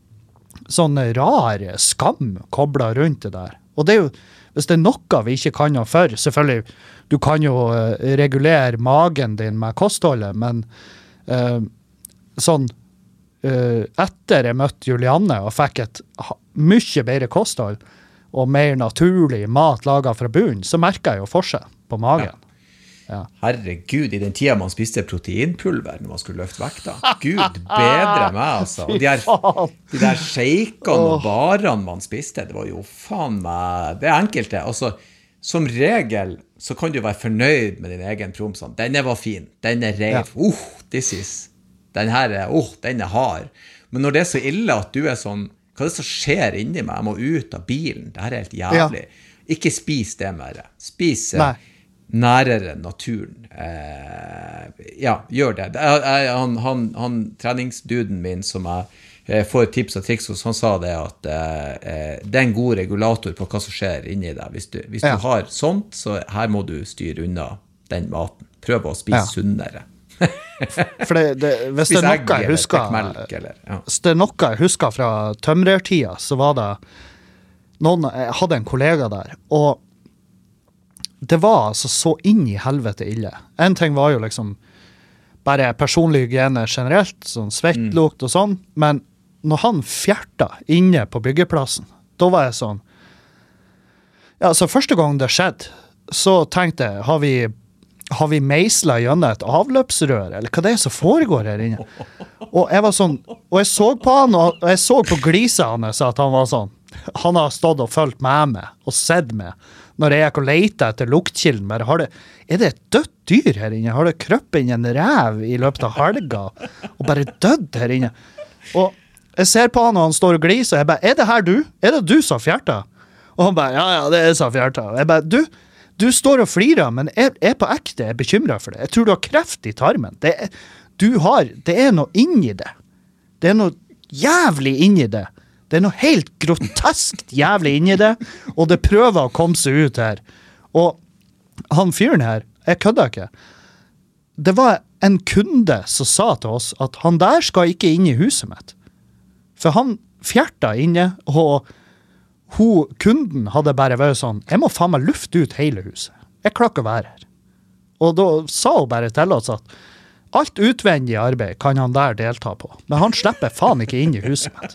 sånn rar skam koblet rundt det der. Og det er jo, hvis det er noe vi ikke kan ha for, selvfølgelig, du kan jo uh, regulere magen din med kostholdet, men uh, sånn, uh, etter jeg møtte Julianne og fikk et mye bedre kosthold, og mer naturlig mat laget fra bunnen, så merker jeg jo forskjell på magen. Ja. Ja. Herregud, i den tiden man spiste proteinpulver når man skulle løfte vekta. Gud, bedre meg, altså. Og de der, de der shakene og barene man spiste, det var jo faen meg... Det er enkelte. Altså, som regel så kan du være fornøyd med din egen promsand. Denne var fin. Denne reiv. Ja. Uh, this is... Den her er... Uh, den er hard. Men når det er så ille at du er sånn... Hva er det som skjer inni meg? Jeg må ut av bilen. Det her er helt jævlig. Ja. Ikke spis det mer. Spis... Nei. nærere naturen. Eh, ja, gjør det. Jeg, han, han, han treningsduden min som jeg eh, får tips og triks hos, han sa det at eh, det er en god regulator på hva som skjer inni deg. Hvis du, hvis ja. du har sånt, så her må du styre unna den maten. Prøv å spise ja. sunnere. For det, det, hvis, det er noe jeg husker, melk, eller, ja. hvis det er noe jeg husker fra tømrertida, så var det noen, jeg hadde en kollega der, og det var altså så inn i helvete ille. En ting var jo liksom bare personlig hygiene generelt, sånn svettlukt og sånn, men når han fjerta inne på byggeplassen, da var jeg sånn, ja, så første gang det skjedde, så tenkte jeg, har vi, har vi meislet gjennom et avløpsrør, eller hva det er som foregår her inne? Og jeg var sånn, og jeg så på han, og jeg så på gliset hans at han var sånn, han har stått og følt med meg, og sett meg, når jeg gikk og leter etter luktkilden, bare har det, er det et dødt dyr her inne? Har det krøppet inn en ræv i løpet av helga, og bare dødd her inne? Og jeg ser på han, og han står og gliser, og jeg bare, er det her du? Er det du som fjerta? Og han bare, ja, ja, det er jeg som fjerta. Og jeg bare, du, du står og flirer, men jeg er på ekte, jeg er bekymret for det. Jeg tror du har kreft i tarmen. Det er, du har, det er noe inni det. Det er noe jævlig inni det. Det er noe helt groteskt jævlig inni det, og det prøver å komme seg ut her. Og han fyren her, jeg kødder ikke, det var en kunde som sa til oss at han der skal ikke inn i huset mitt. For han fjerta inne, og hun, kunden hadde bare vært sånn, jeg må faen meg lufte ut hele huset. Jeg klarer ikke å være her. Og da sa hun bare til oss at Alt utvendig arbeid kan han der delta på, men han slipper faen ikke inn i huset mitt.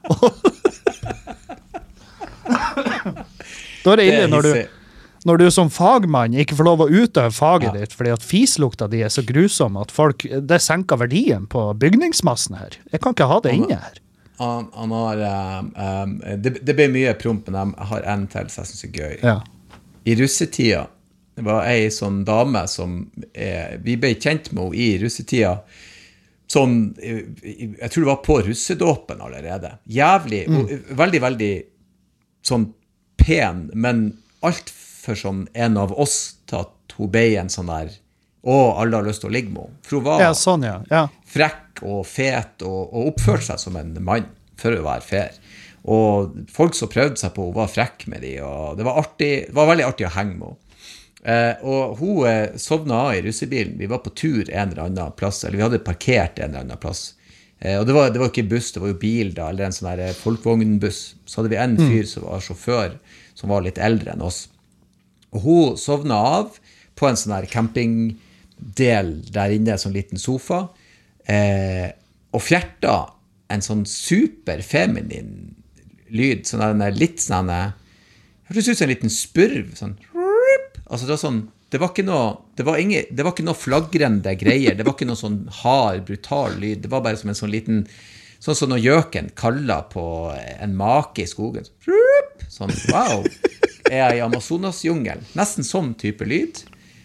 Da er det ille når du, når du som fagmann ikke får lov å utøve faget ja. ditt, fordi at fislukta di er så grusom at folk, det senker verdien på bygningsmassen her. Jeg kan ikke ha det inne her. Han, han har, um, um, det, det ble mye promp, men jeg har en til som jeg synes er gøy. Ja. I russetida, det var ei sånn dame som er, vi ble kjent med henne i russetida, sånn, jeg tror det var på russedåpen allerede. Jævlig, mm. og, veldig, veldig sånn pen, men alt for sånn en av oss til at hun ble en sånn der, å, alle har lyst til å ligge med henne. For hun var ja, sånn, ja. Ja. frekk og fet, og, og oppførte seg som en mann for å være fair. Og folk som prøvde seg på henne var frekk med de, og det var artig, det var veldig artig å henge med henne. Eh, og hun eh, sovnet av i russebilen. Vi var på tur en eller annen plass, eller vi hadde parkert en eller annen plass. Eh, og det var, det var ikke buss, det var jo bil da, eller en sånn her folkvognbuss. Så hadde vi en fyr som var sjåfør, som var litt eldre enn oss. Og hun sovnet av på en sånn her campingdel der inne, en sånn liten sofa, eh, og fjertet en sånn super feminin lyd, sånn der litt sånn, det hørtes ut som en liten spurv, sånn, altså det var sånn, det var ikke noe, det var ingen, det var ikke noe flagrende greier, det var ikke noe sånn hard, brutal lyd, det var bare som en sånn liten, sånn som når gjøken kaller på en make i skogen, sånn, wow, er jeg i Amazonas-jungelen, nesten sånn type lyd,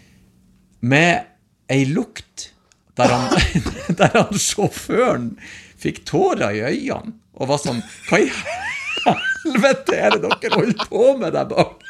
med ei lukt, der han, der han sjåføren fikk tårer i øynene, og var sånn, hva i helvete er det dere holder på med der bak?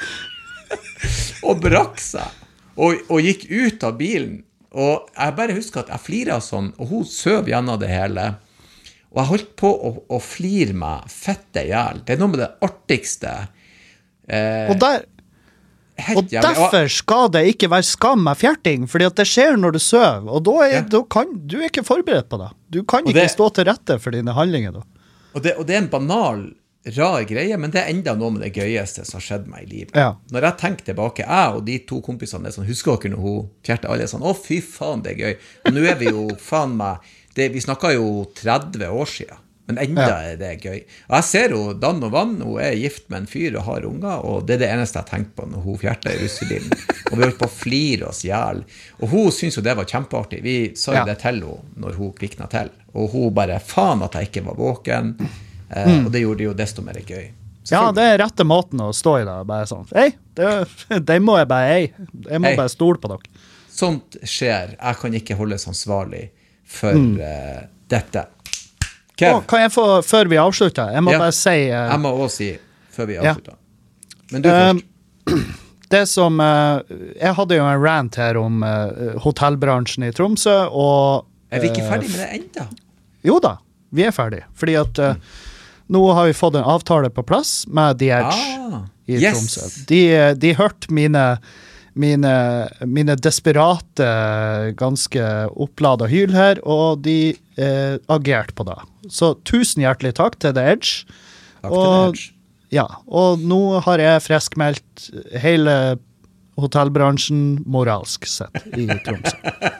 Og brakk seg, og, og gikk ut av bilen, og jeg bare husker at jeg fliret sånn, og hun søv gjennom det hele, og jeg holdt på å, å flire meg fette ihjel. Det er noe med det artigste. Eh, og der, og derfor skal det ikke være skam med fjerting, fordi at det skjer når du søv, og da er, ja. da kan, du er ikke forberedt på det. Du kan ikke det, stå til rette for dine handlinger da. Og det, og det er en banal rar greie, men det er enda noe med det gøyeste som har skjedd meg i livet. Ja. Når jeg tenker tilbake, jeg og de to kompisene, sånn, husker dere når hun kjerte alle sånn, å fy faen, det er gøy. Og nå er vi jo faen meg, det, vi snakket jo tretti år siden, men enda ja. er det gøy. Og jeg ser jo Dan og Vann, hun er gift med en fyr og har unger, og det er det eneste jeg tenkte på når hun fjertet i russebilen. Og vi holdt på å flire oss ihjel. Og hun syntes jo det var kjempeartig. Vi sa jo ja. det til henne når hun kviknet til. Og hun bare, faen at jeg ikke var våken. Eh, mm. Og det gjorde det jo desto mer gøy. Ja, det er rette måten å stå i det, bare sånn, hei, det må jeg bare ei, jeg må hey. bare stole på dere. Sånt skjer, jeg kan ikke holdes ansvarlig for mm. uh, dette. Kev? Oh, kan jeg få, før vi avslutter, jeg må ja. bare si... Uh, jeg må også si, før vi avslutter. Ja. Men du først. Uh, det som, uh, jeg hadde jo en rant her om uh, hotellbransjen i Tromsø, og... Uh, er vi ikke ferdig med det enda? Jo da, vi er ferdig, fordi at... Uh, mm. Nå har vi fått en avtale på plass med The Edge ah, i yes. Tromsø. De, de hørte mine, mine, mine desperate, ganske opplada hyl her, og de eh, agerte på det. Så tusen hjertelig takk til The Edge. Takk og, til The Edge. Ja, og nå har jeg friskmeldt hele hotellbransjen moralsk sett i Tromsø.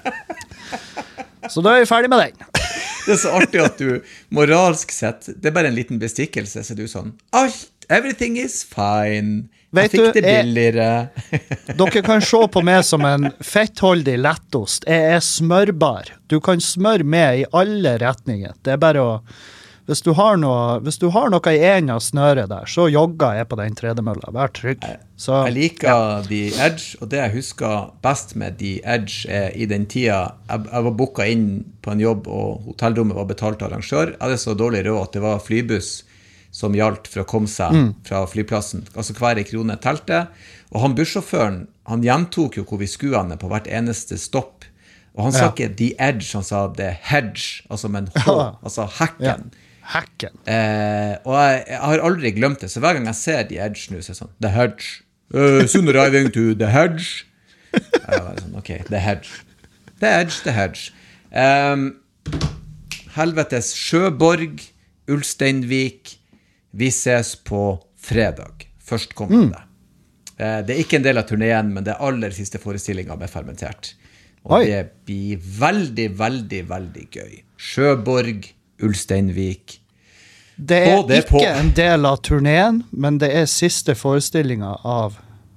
Så da er vi ferdig med den. Det er så artig at du moralsk sett, det er bare en liten bestikkelse, så du sånn, alt, everything is fine, jeg fikk det billigere. Jeg, dere kan se på meg som en fettholdig lettost, jeg er smørbar, du kan smøre med i alle retninger, det er bare å, hvis du har noe, hvis du har noe i en av snøret der, så jogger jeg på den tredemølla, vær trygg. Så, jeg liker ja. The Edge, og det jeg husker best med The Edge er i den tida, jeg, jeg var booket inn på en jobb, og hotellrommet var betalt av arrangør. Jeg hadde så dårlig råd at det var flybuss som gjaldt for å komme seg mm. fra flyplassen. Altså hver krone telte. Og han bussjåføren, han gjentok jo hvor vi skulle henne på hvert eneste stopp. Og han sa ja. ikke The Edge, han sa The Hedge, altså med en H, ja. altså hekken. Ja. Hacken. Eh, og jeg, jeg har aldri glemt det, så hver gang jeg ser The Edge nå, så er det sånn, The Hedge, uh, soon arriving to The Hedge. Jeg var sånn, ok, The Hedge. The Edge, The Hedge. Um, helvetes Sjøborg, Ulsteinvik, vi ses på fredag, førstkommende. Mm. Eh, det er ikke en del av turnéen, men det er aller siste forestillingen med fermentert. og Oi. det blir veldig, veldig, veldig gøy. Sjøborg, Ulsteinvik. Det er Og det er ikke på- en del av turneen, men det er siste forestillinga av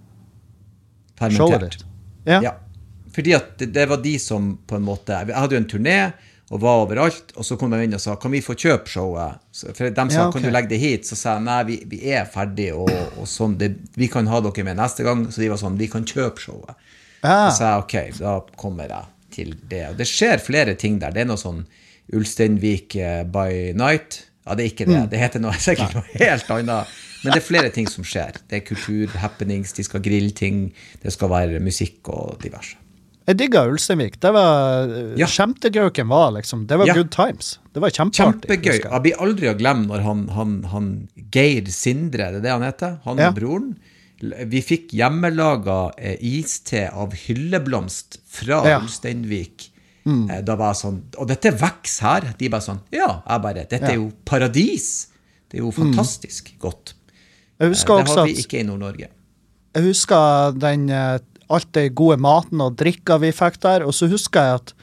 showet Permittert. ditt. Ja. Ja, fordi at det, det var de som på en måte, jeg hadde jo en turné og var overalt, og så kom de inn og sa, kan vi få kjøpe showet? Så, for de sa, Ja, ok. kan du legge det hit? Så sa jeg, nei, vi, vi er ferdige, og, og sånn, det, vi kan ha dere med neste gang, så de var sånn, vi kan kjøpe showet. Ja. Så sa jeg, ok, da kommer jeg til det. Og det skjer flere ting der, det er noe sånn Ulsteinvik eh, by night, ja, det er ikke det, det heter noe, sikkert noe helt annet, men det er flere ting som skjer. Det er kultur, happenings, de skal grille ting, det skal være musikk og diverse. Jeg digget Ulsteinvik. Det var, Ja. Skjemtegrøken var liksom, det var Ja. good times. Det var kjempeartig. Kjempegøy. husker jeg. Jeg blir aldri å glemme når han, han, han Geir Sindre, det er det han heter, han Ja. og broren, vi fikk hjemmelaget eh, iste av hylleblomst fra Ja. Ulsteinvik. Eh, da var jeg sånn, og dette veks her, de bare sånn, ja, jeg bare, dette er jo paradis. Det er jo fantastisk godt. Jeg Eh, husker det også har vi at ikke i Nord-Norge. jeg husker den, eh, alt det gode maten og drikka vi fikk der, og så husker jeg at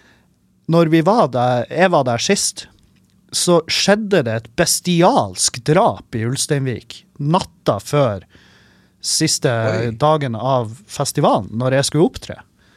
når vi var der, jeg var der sist, så skjedde det et bestialsk drap i Ulsteinvik, natta før siste Oi. dagen av festivalen, når jeg skulle opptre.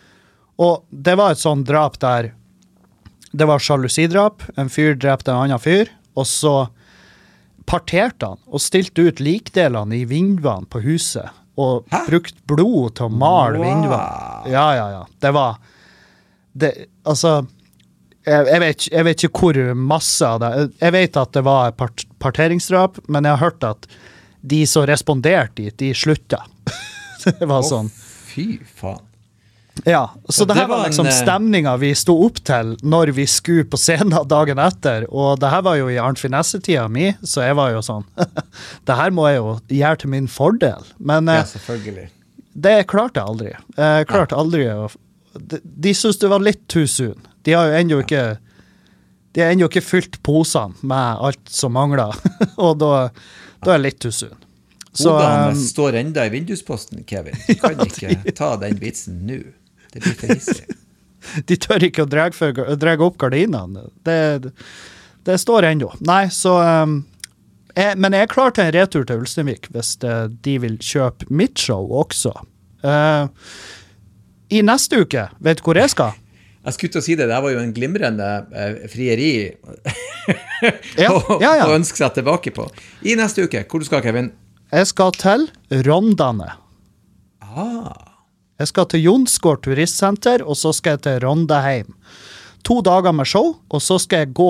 Og det var et sånn drap der, det var sjalusidrap, en fyr drepte en annen fyr, og så parterte han og stilte ut likdelene i vinduene på huset, og Hæ? brukt blod til å male Wow. vinduene. Ja, ja, ja. Det var, det, altså, jeg, jeg, vet, ikke- jeg vet ikke hvor masse av det, jeg vet at det var et part, parteringsdrap, men jeg har hørt at de som responderte dit, de slutta. Det var sånn. Fy faen. Ja, så det det her var var en, liksom eh, stemninga vi sto opp til når vi skulle på scenen dagen etter, og det her var jo i Arnt Finesse-tida mi, så jeg var jo sånn, det her må jeg jo gjøre til min fordel, men Ja, eh, selvfølgelig. det klarte jeg aldri. Jeg klarte aldri å, de, de synes det var litt too soon. De har jo ennå ikke, de har ennå ikke fylt posene med alt som mangler, og da, da er det litt too soon. Så, Hodene um, står enda i vindusposten, Kevin. Du kan ikke ta den vitsen nå. Det blir for hissig. de tør ikke å drege, for, drege opp gardinene. Det, det står ennå. Nei, så um, jeg, men jeg er klar til en retur til Ulsteinvik hvis det, de vil kjøpe mitt show også. Uh, I neste uke, vet du hvor jeg skal? Jeg skulle til å si det, det her var jo en glimrende eh, frieri Ja, å, ja, ja. å ønske seg tilbake på. I neste uke, hvor du skal, Kevin? Jeg skal til Rondane. Ah, Jeg skal til Jonsgård turistsenter, og så skal jeg til Rondeheim. To dager med show, og så skal jeg gå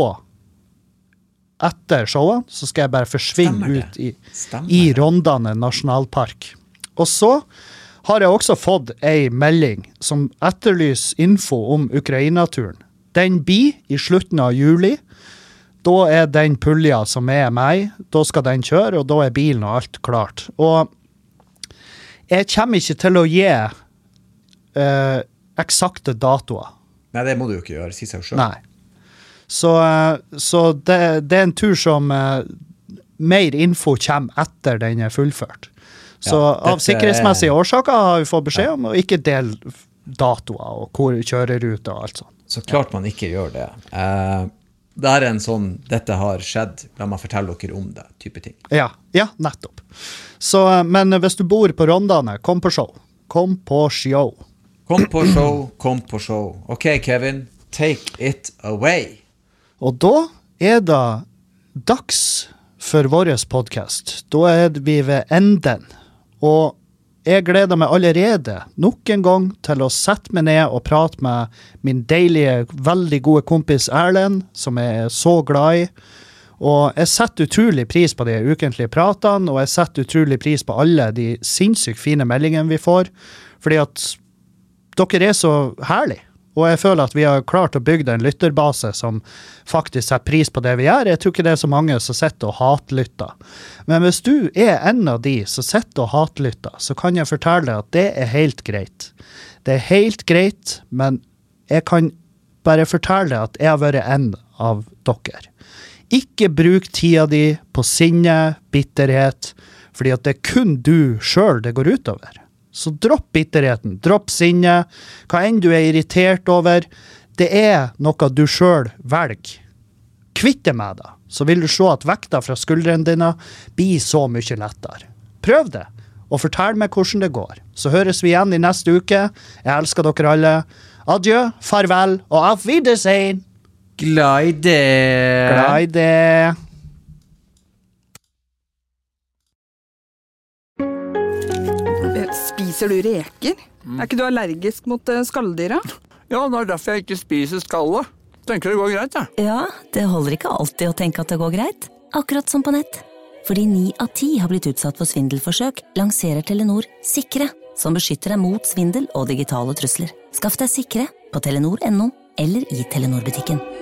etter showet, så skal jeg bare forsvinne Stemmer det. ut i, Stemmer i det. Rondane nasjonalpark. Og så har jeg også fått ei melding som etterlyser info om Ukraina-turen. Den blir i slutten av juli. Da er den pulja som er meg, da skal den kjøre, og da er bilen og alt klart. Og jeg kommer ikke til å gi eh, eksakte datoer. nei, det må du jo ikke gjøre, si seg selv. Nei. Så, eh, så det, det er en tur som eh, mer info kommer etter den er fullført. Så Ja, av dette sikkerhetsmessige er- årsaker har vi fått beskjed om å ikke dele datoer og hvor kjøreruter og alt sånt. Så klart man ikke gjør det. Eh, det er en sånn, dette har skjedd, la meg fortelle dere om det, type ting. Ja, ja, nettopp. Så, eh, men hvis du bor på Rondane, kom på show. Kom på show. Kom på show, kom på show. Ok, Kevin, take it away. Og da er det dags for vår podcast. Da er vi ved enden. Og jeg gleder meg allerede nok en gang til å sette meg ned og prate med min deilige, veldig gode kompis Erlend, som jeg er så glad i. Og jeg setter utrolig pris på de ukentlige pratene, og jeg setter utrolig pris på alle de sinnssykt fine meldingene vi får, fordi at dere er så herlige. Og jeg føler at vi har klart å bygge en lytterbase som faktisk setter pris på det vi gjør. Jeg tror ikke det er så mange som sitter og hatlytter. Men hvis du er en av de som sitter og hatlytter, så kan jeg fortelle deg at det er helt greit. Det er helt greit, men jeg kan bare fortelle deg at jeg har vært en av dere. Ikke bruk tida di på sinne, bitterhet, fordi at det er kun du selv det går utover. Så dropp bitterheten, dropp sinne, hva enn du er irritert over, det er noe du selv velger. Kvitte med det, så vil du se at vekta fra skuldrene dine blir så mye lettere. Prøv det, og fortell meg hvordan det går. Så høres vi igjen i neste uke. Jeg elsker dere alle. Adjø, farvel, og auf Wiedersehen! Glad i det! Glad i det! Spiser du reker? Er ikke du allergisk mot uh, skalldyra? Ja, det er derfor jeg ikke spiser skallet. Tenker det går greit, ja. Ja, det holder ikke alltid å tenke at det går greit. Akkurat som på nett. Fordi ni av ti har blitt utsatt for svindelforsøk, lanserer Telenor Sikre, som beskytter deg mot svindel og digitale trusler. Skaff deg Sikre på telenor punktum no eller i Telenor-butikken.